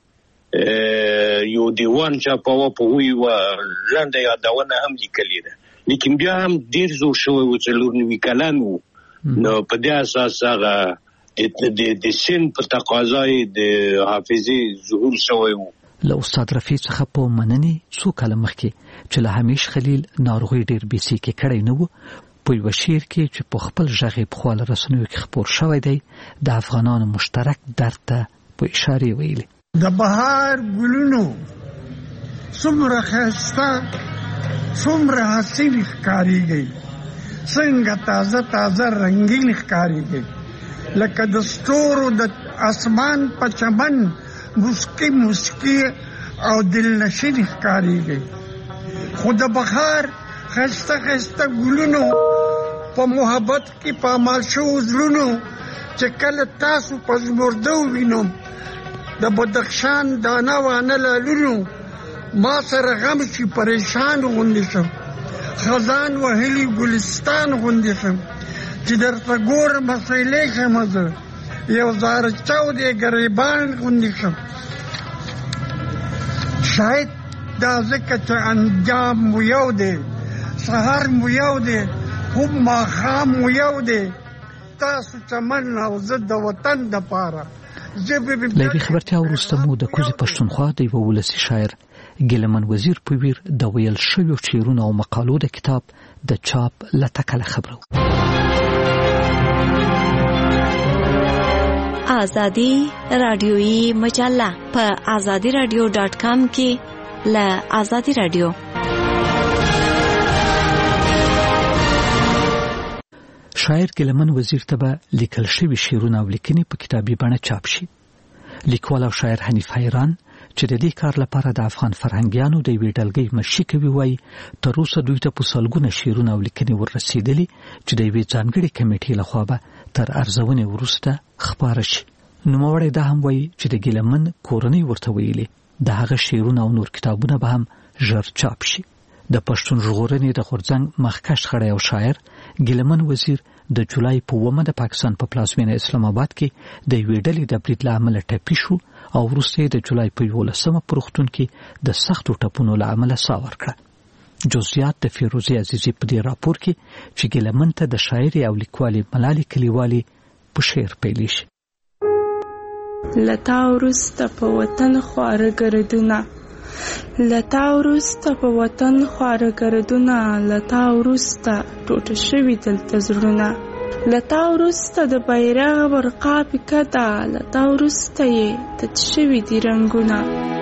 یو دیوان چاپاوه، په هغوی یوه لنډه یادونه هم لیکلې ده، لیکن بیا هم ډېر زوړ شوی و، 94 کلن و. نو په دې اساس هغه د سن په تقاضا یې د حافظې ظهور شوی و. له استاد رفیع څخه په مننې څو کاله مخکې چې له همیش خلیل ناروغي ډېر بیسیکې کړی نه و، په یو شعر کې چې په خپل غږ په خپل رسنیو کې خپور شوی دی د افغانانو مشترک درد ته په اشاره ویلي. د بهار ګلونو څومره ښایسته، څومره حسین ښکارېږي، څنګه تازه تازه رنګین ښکارېږي، لکه د ستورو د اسمان په چمن موسکي موسکي او دلنشین ښکارېږي. خو د بهار خسته خسته ګلونو په محبت کې پامال شو زلونو، چې کله تاسو په زمردو وینم د بدخشان دانه وانه لالونو، ما سره غم شي پریشان غوندې شم، خزان وهلي ګلستان غوندې شم، چې درته ګورم مسیلې شم، زه یو زاره چاودې ګریبان غوندې شم. شاید دا ځکه چې انجام مو یو دی، سهار مو یو دی، خوب ماښام مو یو دی، تاسو چمن او زه د وطن دپاره. له یوې خبرتیا وروسته مو د کوزې پښتونخوا د یوه ولسي شاعر ګیلمن وزیر په ویر د ویل شویو شعرونو او مقالو د کتاب د چاپ له تکله خبرو. آزادی رادیویی مجله په azadiradio.com کې له آزادی رادیو. شاعر ګیلمن وزیر ته به لیکل شوي شعرونه او لیکنې په کتابي بڼه چاپ شي. لیکوال او شاعر حنیف حیران چې د دې کار لپاره د افغان فرهنګیانو د یوې ډلګۍ مشري کوي وایي تر اوسه دوی ته په سلګونه شعرونه او لیکنې وررسېدلي چې د یوې ځانګړې کمیټې لخوا به تر ارزونې وروسته خپاره شي. نوموړی دا هم وایي چې د ګیلمن کورنۍ ورته ویلي د هغه شعرونه او نور کتابونه به هم ژر چاپ شي. د پښتون ژغورنې د غورځنګ مخکښ غړی او شاعر ګیلمن وزیر د جولای په 9 د پاکستان په پلازمینه اسلام آباد کې د یوې ډلې د برید له امله ټپي شو او وروسته د جولای په 11 په روغتون کې د سختو ټپونو له امله ساه ورکړه. جزئیات د فیروزي عزیزي په دې راپور کې چې ګیلمن ته د شاعري او لیکوالې ملالۍ کلیوالي په شعر پیلې شي. لتا ورسته په وطن خواره ګردونه، لتا ورسته په وطن خواره ګردونه، لتا ورسته ټوټه شوي دلته زړونه، لتا ورسته د بیرغ برقا پیکه ده، لتا ورسته یې تت شوي دي رنګونه.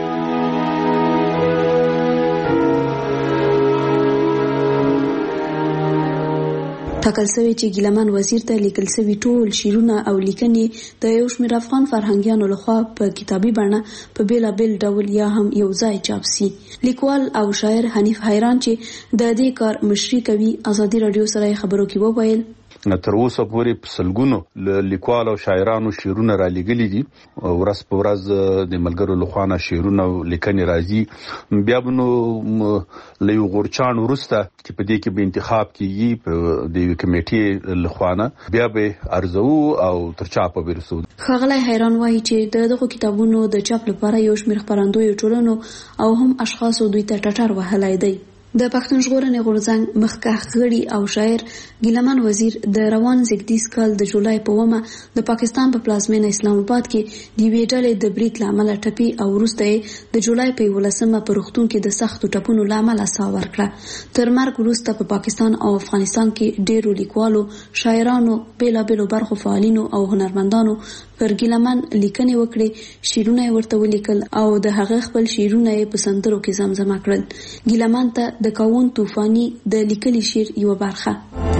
ټاکل شوی چې ګیلمن وزیر ته لیکل شوی ټول شعرونه او لیکنې د یو شمېر افغان فرهنګیانو لخوا په کتابي بڼه په بیلابیل ډول یا هم یو ځای چاپ شي. لیکوال او شاعر حنیف حیران چې د دې کار مشري کوي ازادي رادیو سره خبرو کې وویل تر اوسه پورې په سلګونو لیکوال او شاعرانو شعرونه را لېږلي دي. ورځ په ورځ د ملګرو لخوا نه شعرونه او لیکنې راځي. بیا به نو له یو غورچاڼ وروسته چې په دې کې به انتخاب کیږي په د یوې کمیټې لخوا نه بیا به ارزو او تر چاپه به رسو. ښاغلی حیران وایي چې دغه کتابونو د چاپ لپاره یو شمېر خپرندویو ټولنو او هم اشخاصو دوی ته ټټر وهلی دی. د پښتون ژغورنې غورځنګ مخکښ غړي او شاعر ګیلمن وزیر د روان زیږدیز کال د جولای په 9 د پاکستان په پلازمینه اسلام آباد کې د یوې ډلې د برید له امله ټپي او وروسته د جولای په 11 په روغتون کې د سختو ټپونو له امله ساه ورکړه. تر مرګ وروسته په پاکستان او افغانستان کې ډېرو لیکوالو، شاعرانو، بیلابیلو برخو فعالینو او هنرمندانو پر ګیلمن لیکنې وکړې، شعرونه یې ورته ولیکل او د هغه خپل شعرونه یې په سندرو کې زمزمه کړل. ګیلمن ته د کاون طوفاني د لیکلي شعر یو برخه.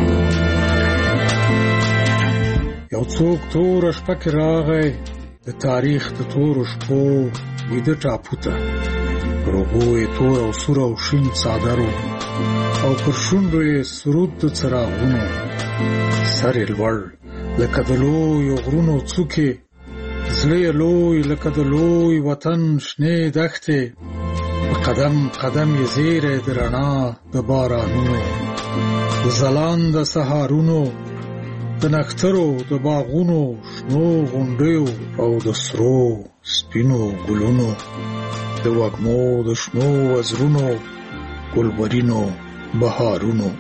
یو څوک تور شپه کې راغی د تاریخ د تورو شپو ویده ټاپو ته، پر اوږو یې تور او سور او شین څادر او پر شونډو یې سرود د څراغونو، سر یې لوړ لکه د لویو غرونو څوکې، زړه یې لوی لکه د لوی وطن شنې دښتې، په قدم قدم یې زیری د رڼا د بارانونو، د ځلانده سهارونو، د نښترو د باغونو شنو غونډیو او د سرو سپینو ګلونو، د وږمو د شنو وزرونو ګلبرینو بهارونو.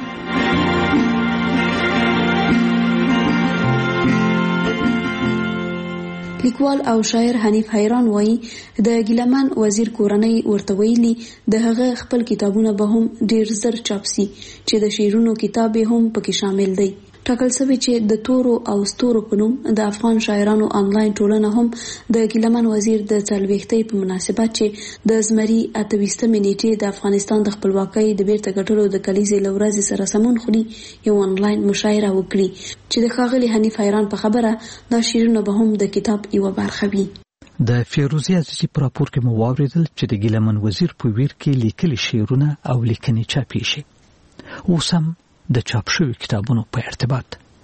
لیکوال او شاعر حنیف حیران وایي د ګیلمن وزیر کورنۍ ورته ویلي د هغه خپل کتابونه به هم ډیر زر چاپ سي چې د شعرونو کتاب هم پکې شامل دی. ټاکل شوی چې د تورو او ستورو په نوم د افغان شاعرانو آنلاین ټولنه هم د ګیلمن وزیر د 40 په مناسبت چې د زمري 28 نیټې د افغانستان د خپلواکۍ د بیرته ګټلو د کلیزې له ورځې سره سمون خوري یو آنلاین مشاعره وکړي چې د ښاغلي حنیف حیران په خبره دا شعرونه به هم د کتاب یوه برخه وي. د فیروزي عزیزي په راپور کې مو واوریدل چې د ګیلمن وزیر په ویر کې لیکلي شعرونه او لیکنې چاپې شي. اوس هم د چاپ شوی کتابونو په ارتباط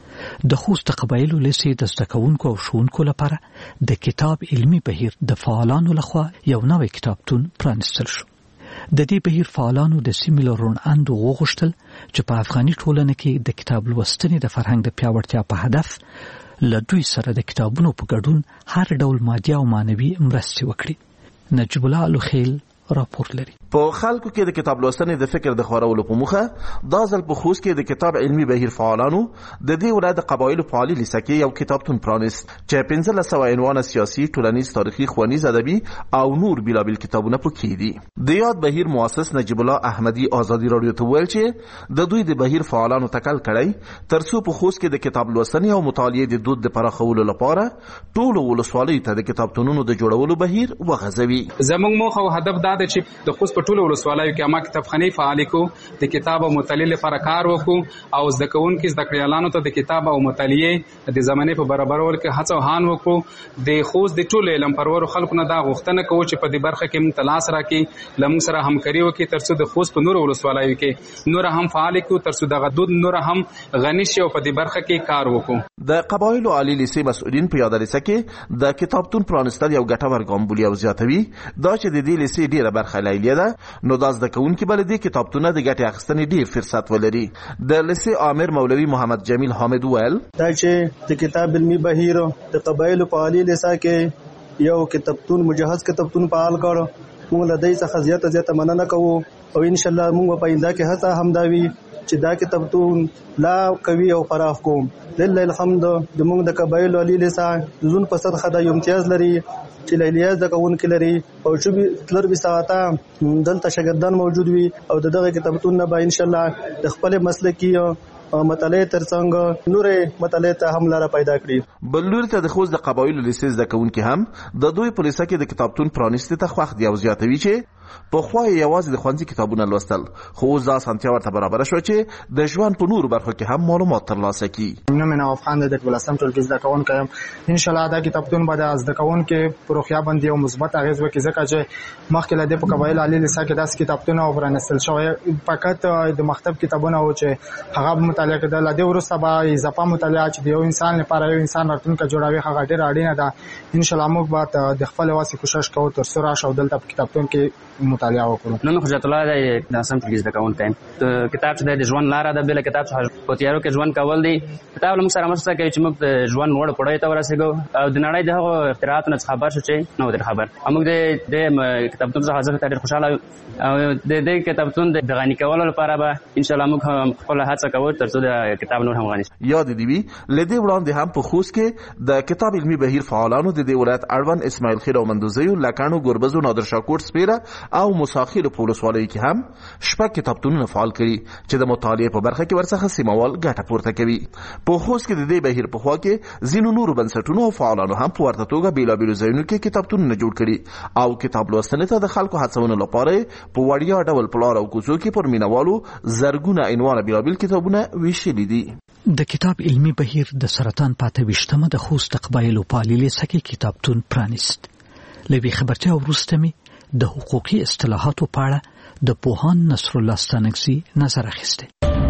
د خوست قبایلو لیسې د زده کوونکو او ښوونکو لپاره د کتاب علمي بهیر د فعالانو لخوا یو نوی کتابتون پرانیستل شو. د دې بهیر فعالانو د سیمې له روڼاندو وغوښتل چې په افغاني ټولنه کې د کتاب لوستنې د فرهنګ د پیاوړتیا په هدف له دوی سره د کتابونو په ګډون هر ډول مادي او معنوي مرستې وکړي. نجیب الله الخیل راپور لري. په خلکو کې د کتاب لوستنې د فکر د خورولو په موخه دا ځل په خوست کې د کتاب علمي بهیر فعالانو د دې ولایت د قبایلو فعالي لیسه کې یو کتابتون پرانیست چې 1500 عنوان سیاسي، ټولنیز، تاریخي، ښوونیز، ادبي او نور بیلابیل کتابونه پکې دي. د یاد بهیر مؤسس نجیب الله احمدي ازادي رادیو ته ویل چې د دوی د بهیر فعالانو تکل کړی ترڅو په خوست کې د کتاب لوستنې او مطالعې د دود د پراخولو لپاره ټولو ولسوالیو ته د کتابتونونو د جوړولو بهیر وغځوي. زموږ موخه او هدف دا دی چې د خوست په ټولو ولسوالیو کې ما کتابخانې فعال کړو، د کتاب او مطالعې لپاره کار وکړو او زده کوونکو زده کړیالانو ته د کتاب او مطالعې د زمانه په برابرولو کې هڅه وهان وکړو. د خوست د ټولو علم پرورو خلکو نه دا غوښتنه کوو چې په دې برخه کې موږ تلاش راکړي، لمون سره همکاري وکړي ترڅو د خوست په نورو ولسوالیو کې نور هم فعال کړو، ترڅو د غدود نور هم غني شي او په دې برخه کې کار وکړو. د قبایلو عالی لیسې مسؤلین په یاد لیسه کې د کتابتون پرانستل یو ګټور ګام بولي او زیاتوي دا چې د دې لیسې ډیره برخه لیلیه ده نو دا زده کوونکي به له دې کتابتونه د ګټې اخیستنې ډېر فرصت ولري. د لیسې امیر مولوي محمد جمیل حامد وویل دا چې د کتاب علمي بهیر د قبایلو په عالی لیسه کې یو کتابتون مجهز کتابتون فعال کړ. موږ له دې څخه زیاته مننه کوو او ان شاء الله موږ په آینده کې هڅه هم دا وي چې دا کتابتون لا قوي او پراخ کوم. لله الحمد د موږ د قبایلو عالی لیسه زون په صد خدای امتیاز لري چې لیلیاز د کوونکو لري او چې تلر به ساعته دلته شاګردان موجود وي او دغه کتابتون نه به ان شاء الله د خپل مسلکي مطالعه ترڅنګ نورې مطالعه ته هم لاره پیدا کړي. بلور ته د خوست د قبایلو لیسې زده کوونکي هم د دوی په لیسه کې د کتابتون پرانیستي ته خوښ دي او زیاتوي چې په خو یوازې د ښوونځي کتابونه لوستل خو اوس دا اسانتیا ورته برابر شو چې د ژوند په نورو برخو کې هم معلومات ترلاسه کړي. نوم نواف خان د 12م ټولګي زده کوونکی یم. ان شاء الله دا کتابتون به د زده کوونکو په روغتیا باندې یو مثبت اغیز وکړي ځکه چې مخکې له دې په قبایل عالی لیسه کې داسې کتابتونه ورنستل شوی فقط د مکتب کتابونه او چې هغه مطالعه کړل. د وروسته به اضافه مطالعه چې د یو انسان لپاره یو انسان راتلونکي جوړوي هغه ډېر اړینه ده. ان شاء الله موږ به د خپل واسي کوشش کوو تر څو راشو دلته په کتابتون کې مطالعه وکړو. نو حجت الله د 10م ټولګي زده کوونکی یم. کتاب چې د ژوند لاره ده بل کتاب چې په تیارو کې ژوند کول دی. کتاب موږ سره مرسته کوي چې موږ د ژوند لوړ پړاو ته ورسېږو او د نړۍ د هغو اختراعاتو څخه خبر شو چې نو در خبر. موږ د کتابتون څخه حاضر ډېر خوشاله او د دې کتابتون د غني کولو لپاره به ان شاء الله موږ خپل هڅه کوو تر څو د کتاب نور هم غني شي. یاد دی وی لدی وړاندې هم په خوست کې د کتاب علمي بهیر فعالانو د دې ولایت اړوند اسماعیل خیر او مندوزیو لکانو ګربزو نادر شاکور سپیره او مساخیل په ولسوالۍ کې هم شپږ کتابتونونه فعال کړي چې د مطالعې په برخه کې ورڅخه سیموال ګټه پورته کوي. په خوست کې د دې بهیر په خوا کې ځینو نورو بنسټونو او فعالانو هم په ورته توګه بیلابیلو ځایونو کې کتابتونونه جوړ کړي او کتاب لوستنې ته د خلکو هڅونې لپاره په وړیا ډول په لار او کوڅو کې پر مینوالو زرګونه عنوانه بیلابیل کتابونه ویشلي دي. د کتاب علمي بهیر د سرطان په 28مه د خوست قبایلو په عالی لیسه کې کتابتون پرانیست. لوی خبرتیا وروسته می د حقوقي اصطلاحاتو په اړه د پوهان نصر الله ستانکزي نظر اخیسته.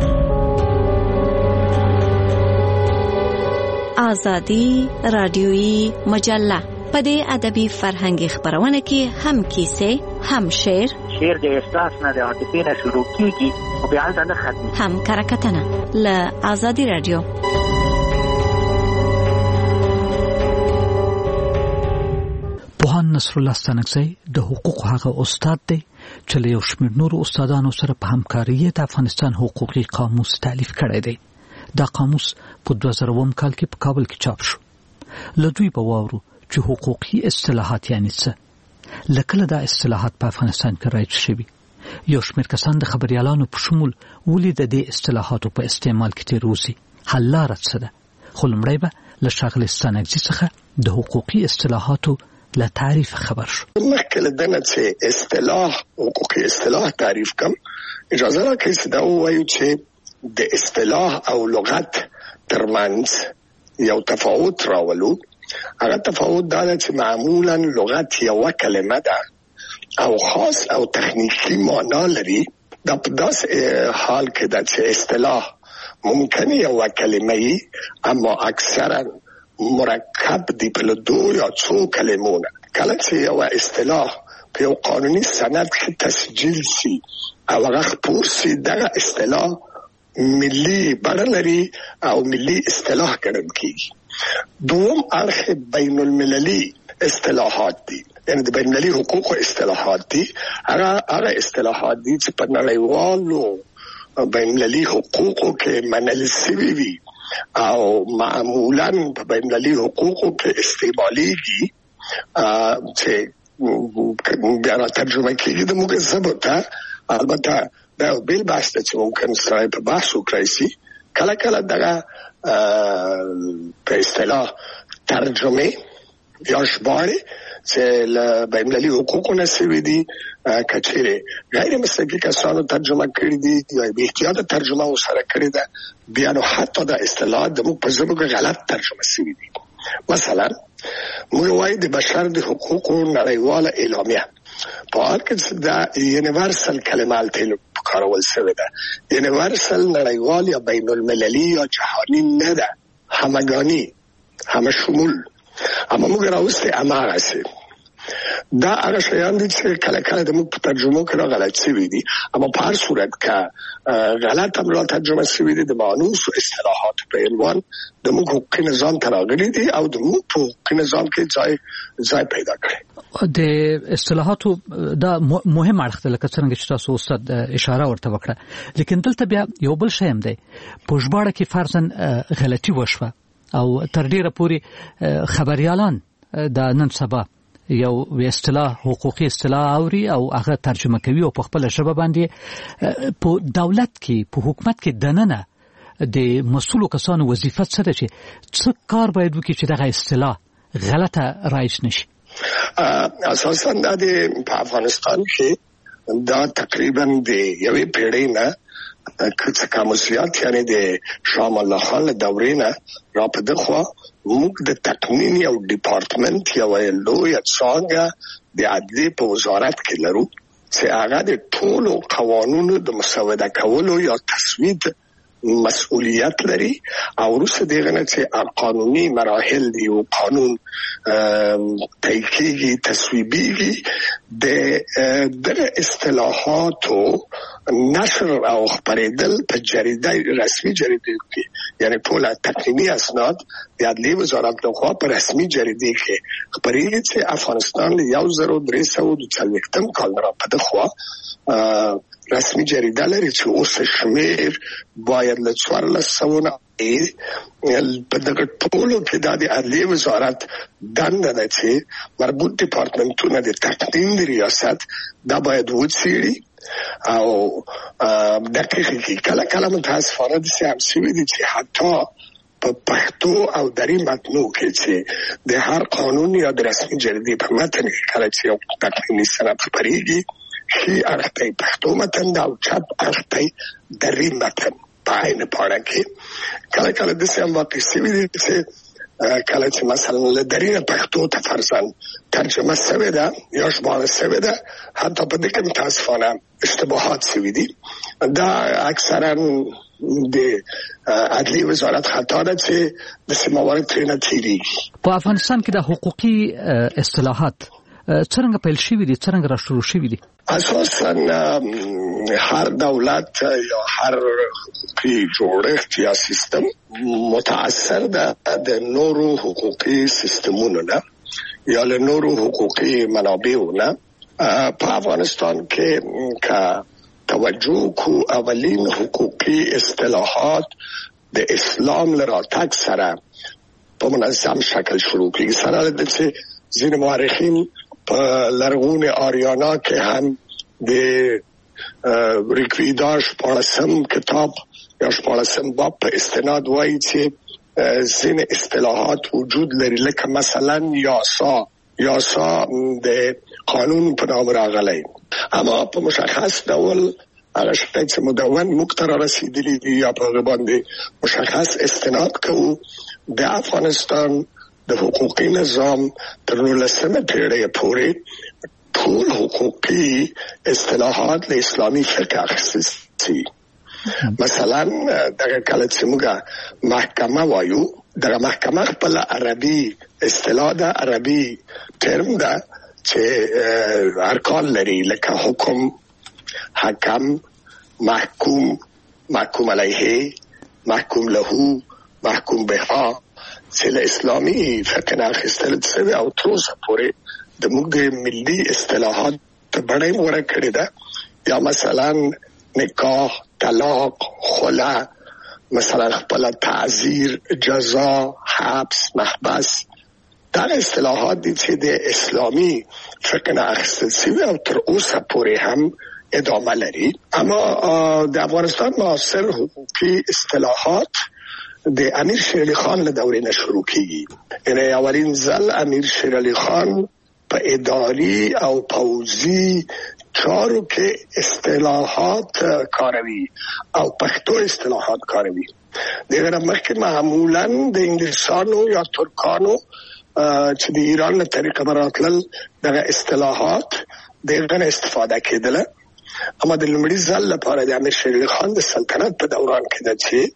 آزادی رادیویی مجله په دې ادبي فرهنګي خبرونه کې هم کیسې هم شعر د احساس نه د عاطفې نه شروع کیږي او بیا د ختمي هم کرکټنه ل آزادی رادیو. پوهان نصر الله ستانکزي د حقوق هغه استاد دی چې له یو شمېر نورو استادانو سره په همکاري د افغانستان حقوقي قاموس تالیف کړی دی. دا قاموس په 2000 کال کې په کابل کې چاپ شو. له دوی به واورو چې حقوقي اصطلاحات یعنی څه، لکه دا اصطلاحات په افغانستان کې رایج شوي. یو شمېر کسان د خبريالانو په شمول ولې د دې اصطلاحاتو په استعمال کې تیر وځي. حل لاره څه ده؟ خو لومړی به له ښاغلي ستانکزي څخه د حقوقي اصطلاحاتو له تعریف خبر شو. مخکې له دنه چې اصطلاح حقوقي اصطلاح تعریف کم، اجازه راکړئ چې دا ووایو چې د اصطلاح او لغت ترمنځ یو تفاوت راولو. هغه تفاوت دا ده چې معمولا لغت یوه کلمه ده او خاص او تخنیکی معنا لري. دا په داسې حال کې ده چې اصطلاح ممکن یوه کلمه وي اما اکثرا مرکب دی په دو یا څو کلمونه. کله چې یوه اصطلاح په یو قانوني سند کې تسجیل شي او هغه خپور شي، دغه اصطلاح ملي بڼه لري او ملي اصطلاح ګڼل کیږي. دوم اړخ بین المللي اصطلاحات دي، یعنی د بین المللي حقوق اصطلاحات دي. هغه اصطلاحات دي چې په نړیوالو بین المللي حقوقو کې منل شوي وي او معمولا په بین المللي حقوقو کې استعماليږي چې بیا را ترجمه کیږي د موږ ژبو ته. البته دا بیل بحث ده چې ممکن سره په بحث وکړای شي. کله کله دغه په اصطلاح ترجمه یا ژباړې چې له بین المللي حقوقو نه شوي دي، کچېرې غیر مسلکي کسانو ترجمه کړي دي یا بې احتیاطه ترجمه ورسره کړې ده، بیا نو حتی دا اصطلاح د موږ په ژبو کې غلط ترجمه شوي دي. مثلا موږ وایو د بشر د حقوقو نړیواله اعلامیه په حال کې دا یونیورسل کلمه هلته کارول شوې ده. یونیورسل نړیوال یا بین المللي یا جهانی نه ده، همگانی، همه شمول. اما موږ راوستې هماغسې دا هغه شیان دي چې کله کله د موږ په ترجمه کې غلط شوي دي، اما په هر صورت کې غلط هم ترجمه شوي دي. د مانوس او اصطلاحات په عنوان د موږ حقوقي نظام ته راغلي دي او د موږ په حقوقي نظام کې ځای پیدا کړي. د اصطلاحاتو دا مهم اړخ لکه څنګه چې تاسو استاد اشاره ورته وکړه، لیکن دلته بیا یو بل شی هم دی. په ژباړه کې فرضاً غلطي وشوه او تر ډیره پورې خبريالان د نن سبا یو اصطلاح حقوقي اصطلاح اوري او هغه ترجمه کوي او په خپل ژبه باندې په دولت کې په حکومت کې دننه د مسؤلو کسانو وظیفه څه ده چې څه کار باید وکړي چې دغه اصطلاح غلطه رایج نشي. اساساً د افغانستان کې دا تقریبا د یوې پیړۍ نه که مسئولیت یعنی د شاه الله خان له دورې نه را په دغه موږ د تقنینی او ډپارټمنټ یو لوی څنګه د عدلیې په وزارت کې لرو چې هغه د ټولو قوانینو د مسوده کولو یا تصویب مسؤلیت لري او وروسته دغه نه چې قانوني مراحل دی او قانون تاییدي تصویبيږي د اصطلاحاتو نشر او خبرېدل په جریده رسمي جریده کې یعنی ټول تقنینی اسناد د عدلیې وزارت لخوا په رسمي جریده کې خبرېږي چې افغانستان له 1340 کال را په دغه رسمي جریده لري چې اوس شمیر باید له 1400 په دغه ټولو کې د عدلیې وزارت دنده ده چې مربوط ډپارټمنټونه د تقنین د ریاست دا باید وڅېړي او دقیق کله کله متاسفانه د سیاسي دي چې حتی په پښتو او دري متنو کې چې د هر قانون یا د رسمي جریدې په متن کې کله چې یو تقنیني سند خبرېږي شي اړتای پښتو متن دا او چپ اړتای دري متن په عین پاړه کې کله کله د سم واقع سوي دي چې کله چې مثلا له دري پښتو ته فرضاً ترجمه شوی ده یا ژباړه شوی ده حتی په دې کې متاسفانه اشتباهات شوي دي. دا اکثرا د عدلیې وزارت خطا ده چې د سماوارد ترېنه تیریږي. په افغانستان کې د حقوقي اصطلاحات څنګه پیل شوي دي، څنګه را شروع شوي دي؟ اساساً هر دولت یا هر حقوقي جوړښت یا سیستم متاثر ده د نورو حقوقي سیستمونو نه یا له نورو حقوقي منابعو نه. په افغانستان کې توجه کو اولین حقوقي اصطلاحات د اسلام له راتګ سره په منظم شکل شروع کیږي. سره د ځینې مورخین په لرغونې آریانا کې هم د ریکویداش 14 کتاب یا 14 باب په استناد وایي چې ځینې اصطلاحات وجود لري لکه مثلا یاسا د قانون په نام راغلی، اما په مشخص ډول هغه شی چې مدون مقترر رسیدلی دی یا په باندې مشخص استناد کوو. د افغانستان د حقوقي نظام تر 19مه پیړۍ پورې ټول حقوقي اصطلاحات له اسلامي فقه اخیستي. مثلا دغه کله چې موږ محکمه وایو دغه محکمه خپل عربي اصطلاح ده، عربي ترم ده چې ارکان لري لکه حکم، حکم، محکوم، محکوم علیه، محکوم له، محکوم بها چې له اسلامي فقه نه اخیستل شوی او تر اوسه پورې د موږ د ملي اصطلاحات په بڼه وړه کړې ده. یا مثلا نکاح، طلاق، خلع، مثلا خپل تعزیر، جزا، حبس، محبس، دا اصطلاحات دي چې د اسلامي فقه نه اخیستل شوی او تر اوسه پورې هم ادامه لري. اما د افغانستان معاصر حقوقي اصطلاحات د امیر شیر علي خان له دورې نه شروع کیږي. یعنی اولین ځل امیر شیر علي خان په اداري او پوځي چارو کې اصطلاحات کاروي او پښتو اصطلاحات کاروي. دغه مخکې معمولا د انګلیسانو یا ترکانو چې د ایران له طریقه براتل دغه اصطلاحات دغه استفاده کېدله. اما د لومړي ځل لپاره د امیر شیر علي خان د سلطنت په دوران کې ده چې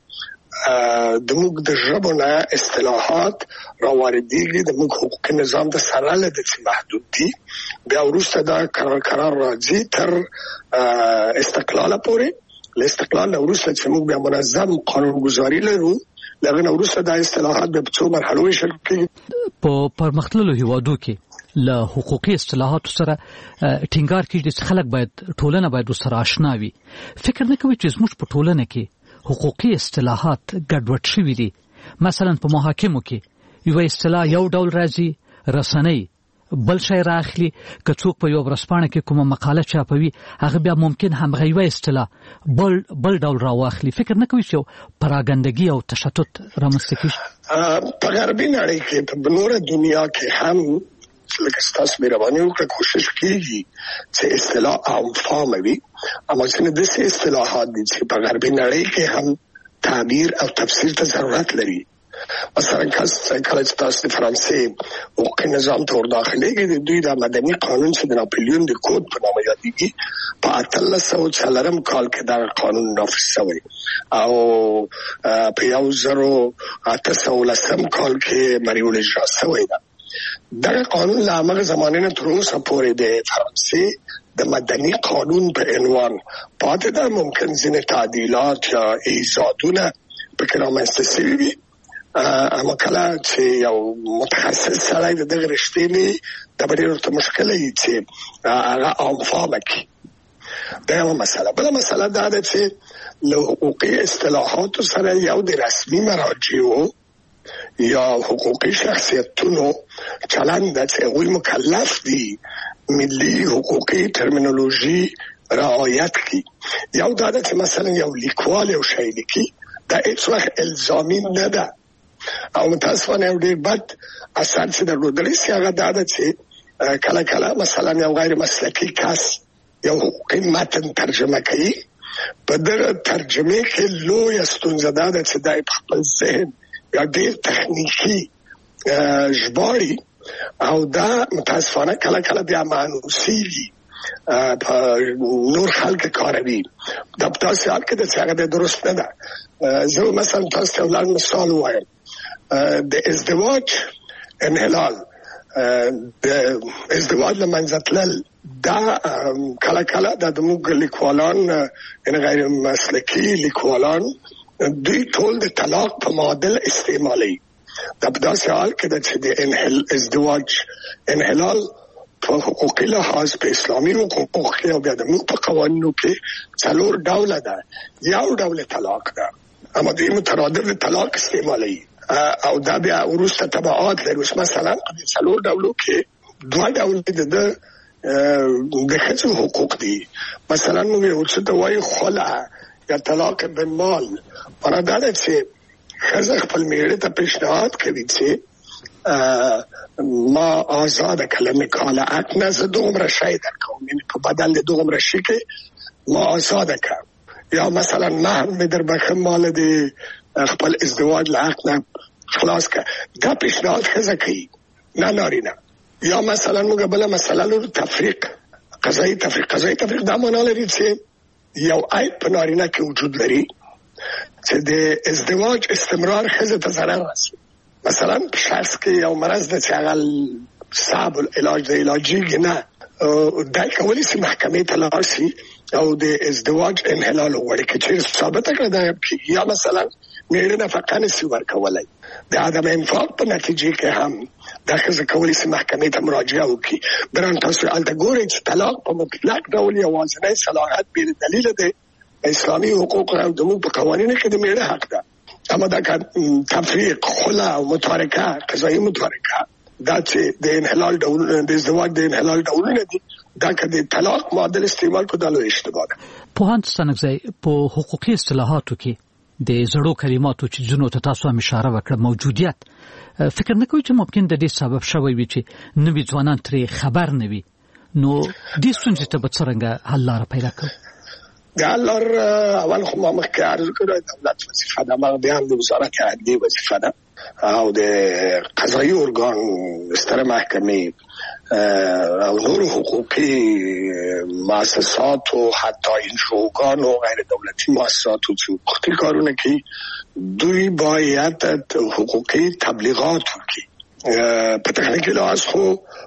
د موږ د ژبو نه اصطلاحات راواردېږي، د موږ حقوقي نظام د سره له دې محدود دي. بیا وروسته دا قرار راځي تر استقلال پورې. له استقلال وروسته چې موږ بیا منظم قانونګذاري لرو، لغه نه وروسته دا اصطلاحات به په څو مرحلو ویشل کېږي. په پرمختللو هیوادو کې له حقوقي اصطلاحاتو سره ټینګار کېږي چې خلک باید ټولنه باید ورسره آشنا وي. فکر نه کوي چې زموږ په ټولنه کې حقوقي اصطلاحات ګډوډ شوي دي؟ مثلا په محاکمو کې یو اصطلاح یو ډول راځي، رسنۍ بل شی راخلي، که څوک په یو ورځپاڼه کې کومه مقاله چاپوي هغه بیا ممکن همغه یو اصطلاح بل ډول راواخلي. فکر نه کوي چې پراګندګي او تشتت رامنځته کیږي؟ په غربي نړۍ کې په نوره دنیا کې هم لکه ستاسو مهرباني وکړه کوشش کیږي چې اصطلاح عام فهم وي، اما څنګه د اصطلاحات دي چې په غربي نړۍ کې هم تعبیر او تفسیر ته ضرورت لري. مثلا کله چې تاسو د فرانسې حقوقي نظام ته ورداخلېږئ، د دوی د مدني قانون چې د ناپلیون د کوډ په نامه یادېږي په 1804 کال کې دا قانون نافذ شوی او په 1810 کال کې مریول اجرا شوی ده. دغه قانون له هغه زمانې نه تر اوسه پورې د فرانسې د مدني قانون په عنوان پاتې ده. ممکن ځینې تعدیلات یا ایجادونه پکې رامنځته شوي وي، اما کله چې یو متخصص سړی د دغه رشتې نه دا به ډېر ورته مشکله وي چې هغه عام فهمه کړي. دا یوه مسله. بله مسله دا ده چې له حقوقي اصطلاحاتو سره یو د رسمي مراجعو یا حقوقي شخصیتونو چلند ده چې هغوی مکلف دي ملي حقوقي ترمینولوژي رعایت کړي. یو دا ده چې مثلا یو لیکوال یو شی لیکي، دا هیڅ وخت الزامي نه ده او متاسفانه یو ډېر بد اثر چې درلودلی سي هغه دا ده چې کله کله مثلا یو غیر مسلکي کس یو حقوقي متن ترجمه کوي، په دغه ترجمه کې لویه ستونزه دا ده چې دا په خپل ذهن یا ډېر تخنیکي ژباړي او دا متاسفانه کله کله بیا مانوسیږي په نور خلک کاروي. دا په داسې حال کې ده چې هغه درست نه ده. زه مثلا تاسو ته یو مثال ووایم. د ازدواج انحلال، د ازدواج له منځه تلل، دا کله کله د موږ لیکوالان غیر مسلکي لیکوالان دوی ټول د طلاق په معادل استعمالوي. دا په داسې حال کې ده چې د ازدواج انحلال په حقوقي لحاظ په اسلامي حقوقو کې او بیا د موږ په قوانینو کې 4 ډوله ده. یو ډول طلاق ده، اما دوی مترادف طلاق استعمالوي او دا بیا وروسته تبعات لري. مثلا په 4 ډولو کې 2 ډول د ښځو حقوق دي. مثلا موږ یو څه ته وایو خلع یا طلاق بالمال. معنا دا ده چې ښځه خپل میړه ته پیشنهاد کوي چې ما آزاده کلمه کاله اکنه زه دومره شی درکوم، یعنی په بدل د دومره شي کې ما آزاده کړم، یا مثلا مهر مې در بخښم مال د خپل ازدواج له حق نه خلاص کړه. دا پیشنهاد ښځه کوي نه نارینه. یا مثلا موږ بله مسله لرو تفریق، قضایي تفریق. قضایي تفریق دا معنا لري چې یو عیب په نارینه کې وجود لري چې د ازدواج استمرار ښځې ته ضرر رسوي. مثلا په شخص کې یو مرض ده چې هغه صعب العلاج د علاجېږي نه، دا کولی شي محکمې ته لاړ شي او د ازدواج انحلال وغواړي. که چېرې ثابته کړه دا یا مثلا میړه نفقه نشي ورکولی، د عدم انفاق په نتیجې کې هم دا ښځه کولی شي محکمې ته مراجعه وکړي. بران تاسو هلته ګورئ چې طلاق په مطلق ډول یوازینی صلاحیت بې دلیله دی اسلامي حقوق او د موږ په قوانینو کې د میړه حق ده. اما دا تفریق، خلع او متارکه، قضایي متارکه، دا چې د انحلال ډولونه، د ازدواج د انحلال ډولونه دي، دا که د طلاق معادل استعمال کو دا لوی اشتباه ده. پوهاند ستانکزی، په حقوقي اصطلاحاتو کې د زړو کلماتو چې ځینو ته تاسو هم اشاره وکړه موجودیت، فکر نه کوئ چې ممکن د دې سبب شوی وي چې نوي ځوانان ترې خبر نه وي؟ نو دې ستونزې ته به څرنګه حل لاره پیدا کړو؟ د حل لاره اول خو ما مخکې عرض کړی دولت وظیفه ده، ما بیا هم د وزارت عدلیې وظیفه ده او د قضایي ارګان ستره محکمې او نور حقوقي مؤسسات او حتی انجوګان او غیر دولتي مؤسسات چې حقوقي کارونه کوي دوی باید حقوقي تبلیغات وکړي. په تخنیکی لحاظ خو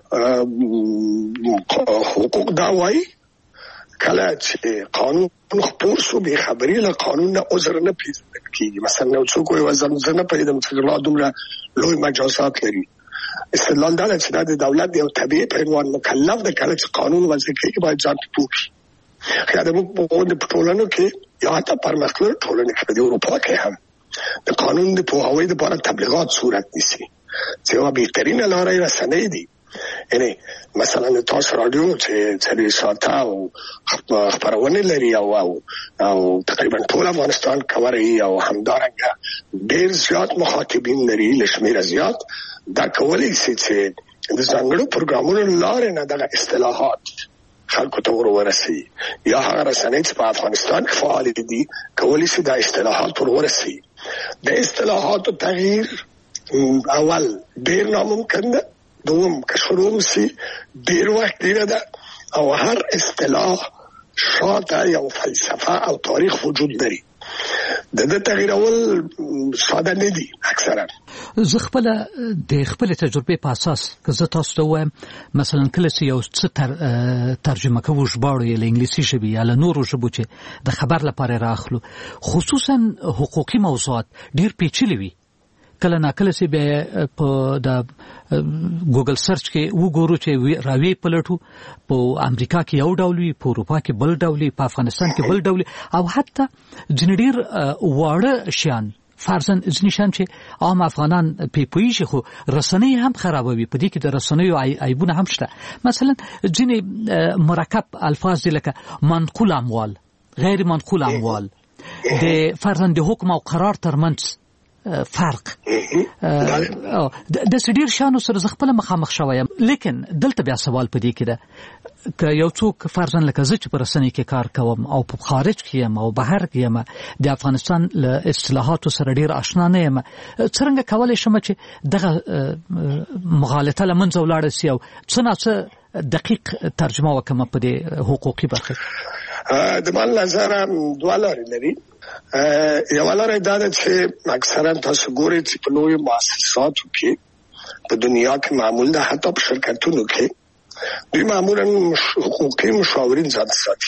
حقوق دا وایي کله چې قانون خپور شو به خبري له قانون نه عذر نه پیژندل کیږي. مثلا نو څوک وایي وزن نه پیدا متغلا دومره لوی مجازات لري. استدلال دا چې د دولت یو طبيعي پیروان مکلف د کله چې قانون وضع کوي باید ځان پوښي. خیاله موږ په ټولنو کې یا حتی پرمختللو ټولنو کې د اروپا کې هم د قانون د پوهاوی لپاره تبلیغات صورت نیسي چې یو بهترینه لارې رسنۍ دي. یعنی مثلا تاسو رادیو چې ساته او خبرونه لري او تقریبا ټول افغانستان کوي او همدارنګه ډېر زیات مخاطبین لري لشمیر زیات دا کولای شي چې د څنګهړو پروګرامونو لارې نه د اصطلاحات خلکو ته ورسي یا هغه رسنۍ چې په افغانستان کې فعال دي کولای شي د اصطلاحات ورسي. د اصطلاحات تغییر اول ډېر ناممکن ده، دوم که شروع شي ډېر وخت ډېر ده او هر اصطلاح شاته یو فلسفه او تاریخ وجود لري. د تغییرول ساده نه دي اکثرا. زه خپل د خپل تجربه په اساس که زه تاسو ته وایم مثلا کله چې یو څه ترجمه کوو ژباړو یا انګلیسي ژبه یا نورو ژبو چې د خبر لپاره راخلو خصوصا حقوقي موضوعات ډیر پیچلي وي. کله ناکله چې به په د ګوګل سرچ کې وګورو چې راوي پلټو په امریکا کې یو ډول وي، په اروپا کې بل ډول وي، په افغانستان کې بل ډول او حتی جنډیر واړه شیان فرضاً ځنیشان چې عام افغانان په پویږي خو رسنۍ هم خرابوي. په دې کې د رسنیو عیبونه هم شته. مثلا ځینې مرکب الفاظ لکه منقول اموال، غیر منقول اموال، د فرضاً د حکم او قرار ترمنځ فرق د سډیر شانو سره خپل مخامخ شوم. لیکن دلته بیا سوال پدې کې ده که یو څوک فرضاً لکه زه چې پر رسنۍ کې کار کوم او په خارج کې یم او بهر کې یم د افغانستان له اصطلاحاتو سره ډیر آشنا نه یم، څنګه کولای شم چې دغه مغالطه لمنځه ولاړ شي او څه دقیق ترجمه وکم په دې حقوقي برخه؟ د مال نظر دوه لارې لري. یو لاره دا ده چې اکثرا تاسو ګورئ چې په لوی مؤسساتو کې په دنیا کې معمول ده، حتی په شرکتونو کې دوی معمولا حقوقي مشاورین ځان ساتي.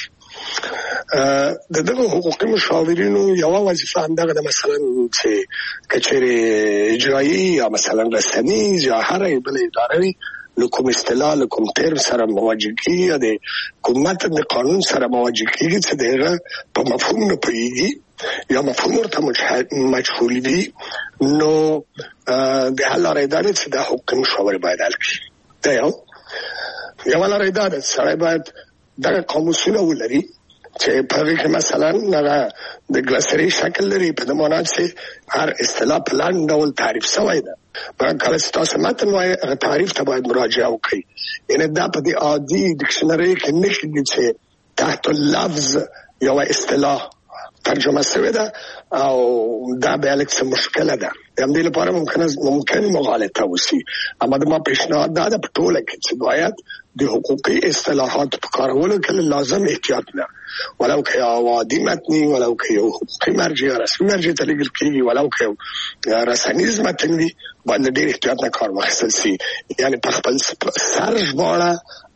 دغه حقوقي مشاورینو یو وظیفه همدغه ده مثلا چې کچېرې اجرایی یا مثلا رسنۍ یا هر بل اداره وي لکم اصطلاح لکم ترم سره مواجه کیږي یا د حکومت د قانون سره مواجه کیږي چې دغه په مفهوم نه پوهیږي یا مفهوم ورته مجهول وي، نو د حل لاره دا ده چې د حقوقي مشاور باید حل کړي. دا یو لاره دا ده سره باید دغه قاموسونه ولري چې په هغه کې مثلا د ګلاسري شکل لري په معنا چې هر اصطلاح په لاندې ډول تعریف شوی ده. کله چې تاسو متن وایي هغه تعریف ته باید مراجعه وکړئ. یعنې دا په دې عادي ډکشنري کې نشي چې تحت اللفظ یو اصطلاح ترجمه شوی ده او دا به لکه څه مشکله ده. همدې لپاره ممکن مغالطه وشي. اما د ما پیشنهاد دا ده په ټوله کې چې باید د حقوقي اصطلاحات په کارولو کې لازم احتیاط نه، ولو که عادي متني، ولو که یو حقوقي مرجع رسمي مرجع ته لیږل کېږي، ولو که رسنیز متن وي باید ډېر احتیاط نه کار واخیستل شي. یعنې په خپل سر ژباړه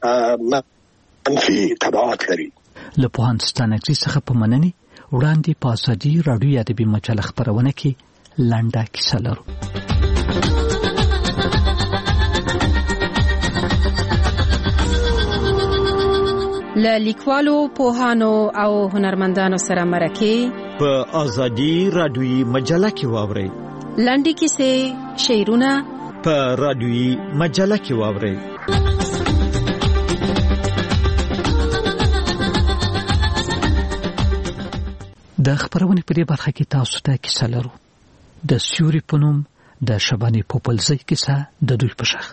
منفي تبعات لري. له پوهاند ستانکزي څخه په مننې وړاندې په ازادي راډیو ادبي مجله خپرونه کې لنډه کیسه لرو. له لیکوالو، پوهانو او هنرمندانو سره مرکه په ازادي راډیوي مجله کې واورئ. لنډې کیسې، شعرونه په راډیوي مجله کې واورئ. د خبرونې په دې برخه کې تاسو ته کیسه لرو. د سیوري په نوم د شبانې پوپلزۍ کیسه د دوی په شاخ.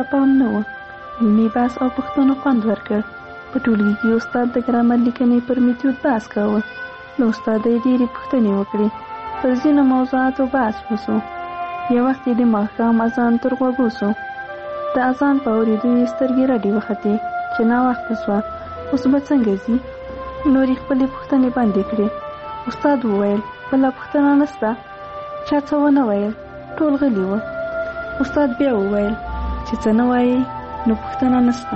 پام نه و. علمي بحث او پوښتنو خوند ورکړ. په ټولګي کې استاد د ګرامر لیکنې پر میتود بحث کاوه. له استاد یې ډېرې پوښتنې وکړې. پر ځینو موضوعاتو بحث وسو. یو وخت یې د ماښام اذان تر غوږو سو. د اذان په اورېدو یې سترګې رډې وختې چې ناوخته سوه. اوس به څنګه ځي؟ نور یې خپلې پوښتنې بندې کړې. استاد وویل بله پوښتنه نشته. چا څه ونه ویل، ټول غلي وه. استاد بیا وویل چې څه نه وایې نو پوښتنه نشته.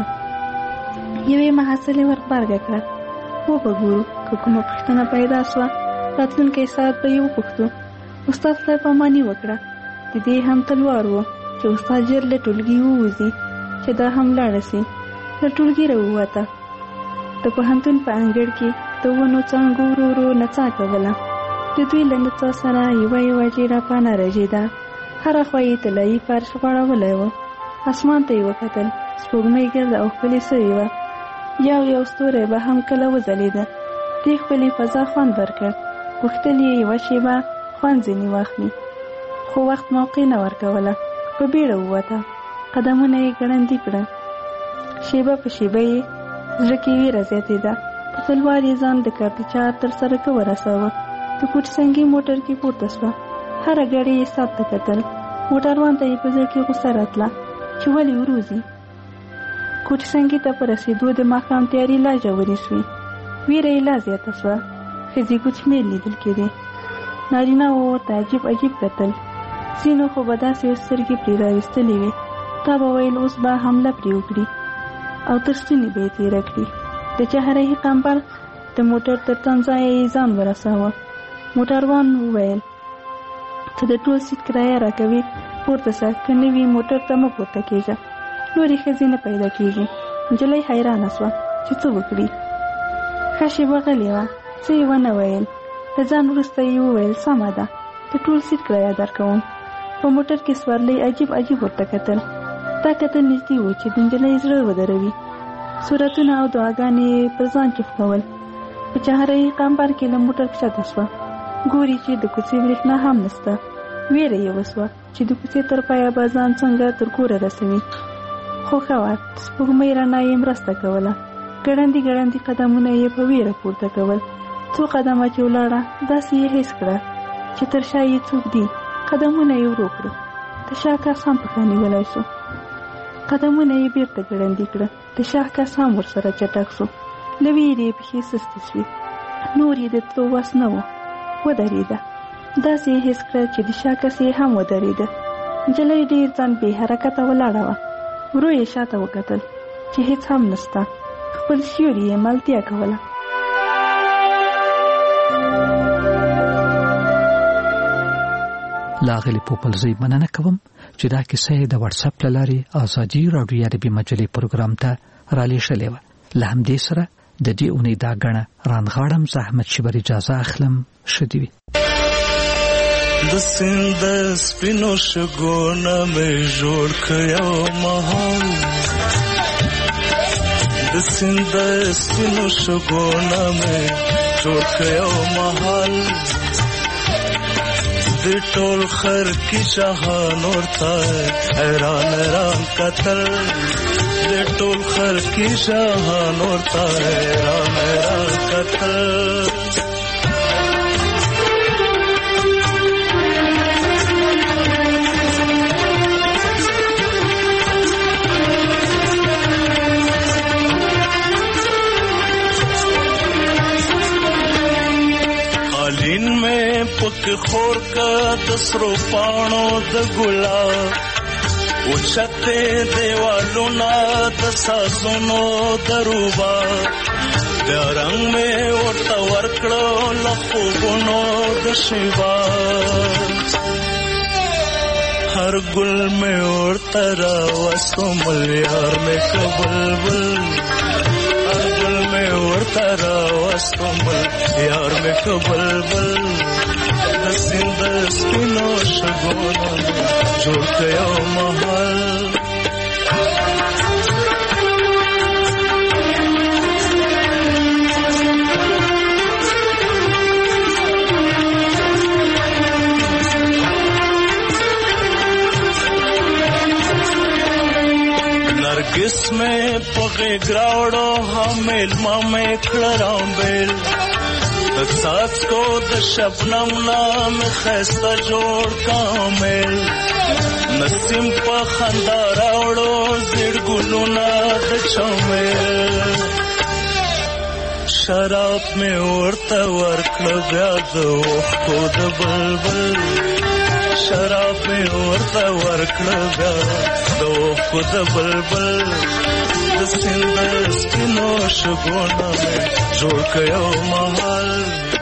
یوې محصلې ورغبرګه کړه. وبه ګورو که کومه پوښتنه پیدا سوه راتلونکی ساعت به یې وپوښتو. استاد صاحب پاماني وکړه. د دې هم تلوار و چې استاد ژر له ټولګي ووځي چې دا هم لاړه سي. له ټولګي راووته. د پوهنتون په انګړ کې د ونو څانګو ورو ورو نڅا کوله. د دوی له نڅا سره یوه جیرافه رژېده. هره خوا یې طلایي فرش غوړولی و. اسمان ته یې وکتل. سپوږمۍ ګرده او ښکلې سوې وه. یو ستوری به هم کله وځلېده. دې ښکلې فضا خوند ورکړ. غوښتل یې یوه شېبه خوند ځینې واخلي، خو وخت موقع نه ورکوله. په بیړه ووته. قدمونه یې ګړندي کړل. شېبه په شېبه یې زړه کې ویره زیاتېده. په تلوار یې ځان د کارتچار تر سړکه ورساوه. د کوټسنګي موټر کې پورته سوه. هره ګړۍ یې ساعت ته کتل. موټروان ته یې په زړه کې غوسه راتله چې ولې وروځي. کوټسنګي ته په رسېدو د ماښام تیاري لا ژورې سوې. ویره یې لا زیاته سوه. ښځې کوچمېل لیدل کېدې. نارینه وو ورته عجیب کتل. ځینو خو به داسې سترګې پرې راویستلې وې تا به ویل اوس به حمله پرې وکړي او تر ستوني به یې تېره کړي. د چهرهي قمبر د موټر تر تمځایه یې ځان ورساوه. موټروان وویل ته د ټول سیټ کرایه راکوي، پورته سه، که نه وي موټر ته مه پورته کېږه. نورې ښځې نه پیدا کېږي. نجلۍ حیرانه سوه چې څه وکړي. ښه شېبه غلې وه. څه یې ونه ویل. د ځان وروسته یې وویل سمه ده، د ټول سیټ کرایه درکوم. په موټر کې سورلۍ عجیب ورته کتل. دا کتل نږدې و چې د نجلۍ زړه ودروي. صورتونه او دعاګانې پر ځان چپکول. په چهرهي قمبر کې له موټر کښته سوه. ګوري چې د کوڅې برېښنا هم نشته. ویره یې وسوه چې د کوڅې تر پایه به ځان څنګه تر کوره رسوي. خو ښه وه، سپوږمۍ رڼا یې مرسته کوله. ګړندي قدمونه یې په ویره پورته کول. څو قدمه چې ولاړه داسې یې حس کړه چې تر شا یې څوک دي. قدمونه یې ورو کړه. د شا کس هم پښه نیولی سو. قدمونه یې بیرته ګړندي کړه. د شا کس هم ورسره چټک سو. له ویرې یې پښې سستې سوې. نور یې د تلو وس نه و. ودرېده. داسې یې حس کړه چې د شا کس یې هم ودرېده. نجلۍ ډېر ځان بې حرکته ولاړه وه. ورو یې شاته وکتل چې هېڅ هم نسته. خپل سیوري یې ملتیا کوله. لاغلی پوپلزی مننه کوم چې دا کیسه د واتس اپ لاري ازادي رادیو عربي مجلې پروګرام ته را لېږلې و. له همدې سره د دې اونۍ دا غڼه رانغاړم زحمت شبر اجازه اخلم. شدي د سند سپینو شګونه مې جوړ کړو مهال. د سند سپینو شګونه مې جوړ کړو مهال. د ټول خر کی شاهان ورته حیران قتل. د ټول خر کی شاهان ورته حیران قتل. قالین میں پک خور کا دسرو پانو د ګلاب اوچته دیوالو نا د سازونو دروبا. د رنگ میں ورته ورکړو لخوګونو د شیوا. هر ګل میں ورته راوستو ملیار میں کبلبل. هر ګل میں ورته راوستو ملیار میں کبلبل. د سند سپینو شګونو جوړ کړو محل. پغې ګراوړو حامل ما مې کړه رامبل د څاڅکو د شبنم نام خسته جوړ کامل نسیم په خندا راوړو زړ ګلونه د چمل شراب مې ورته ورکړه بیا د اوښکو د بلبل شراب مې ورته ورکړه بیا د اوښکو د بلبل د سیند سپینو شګونه مې جوړ کړ یو محل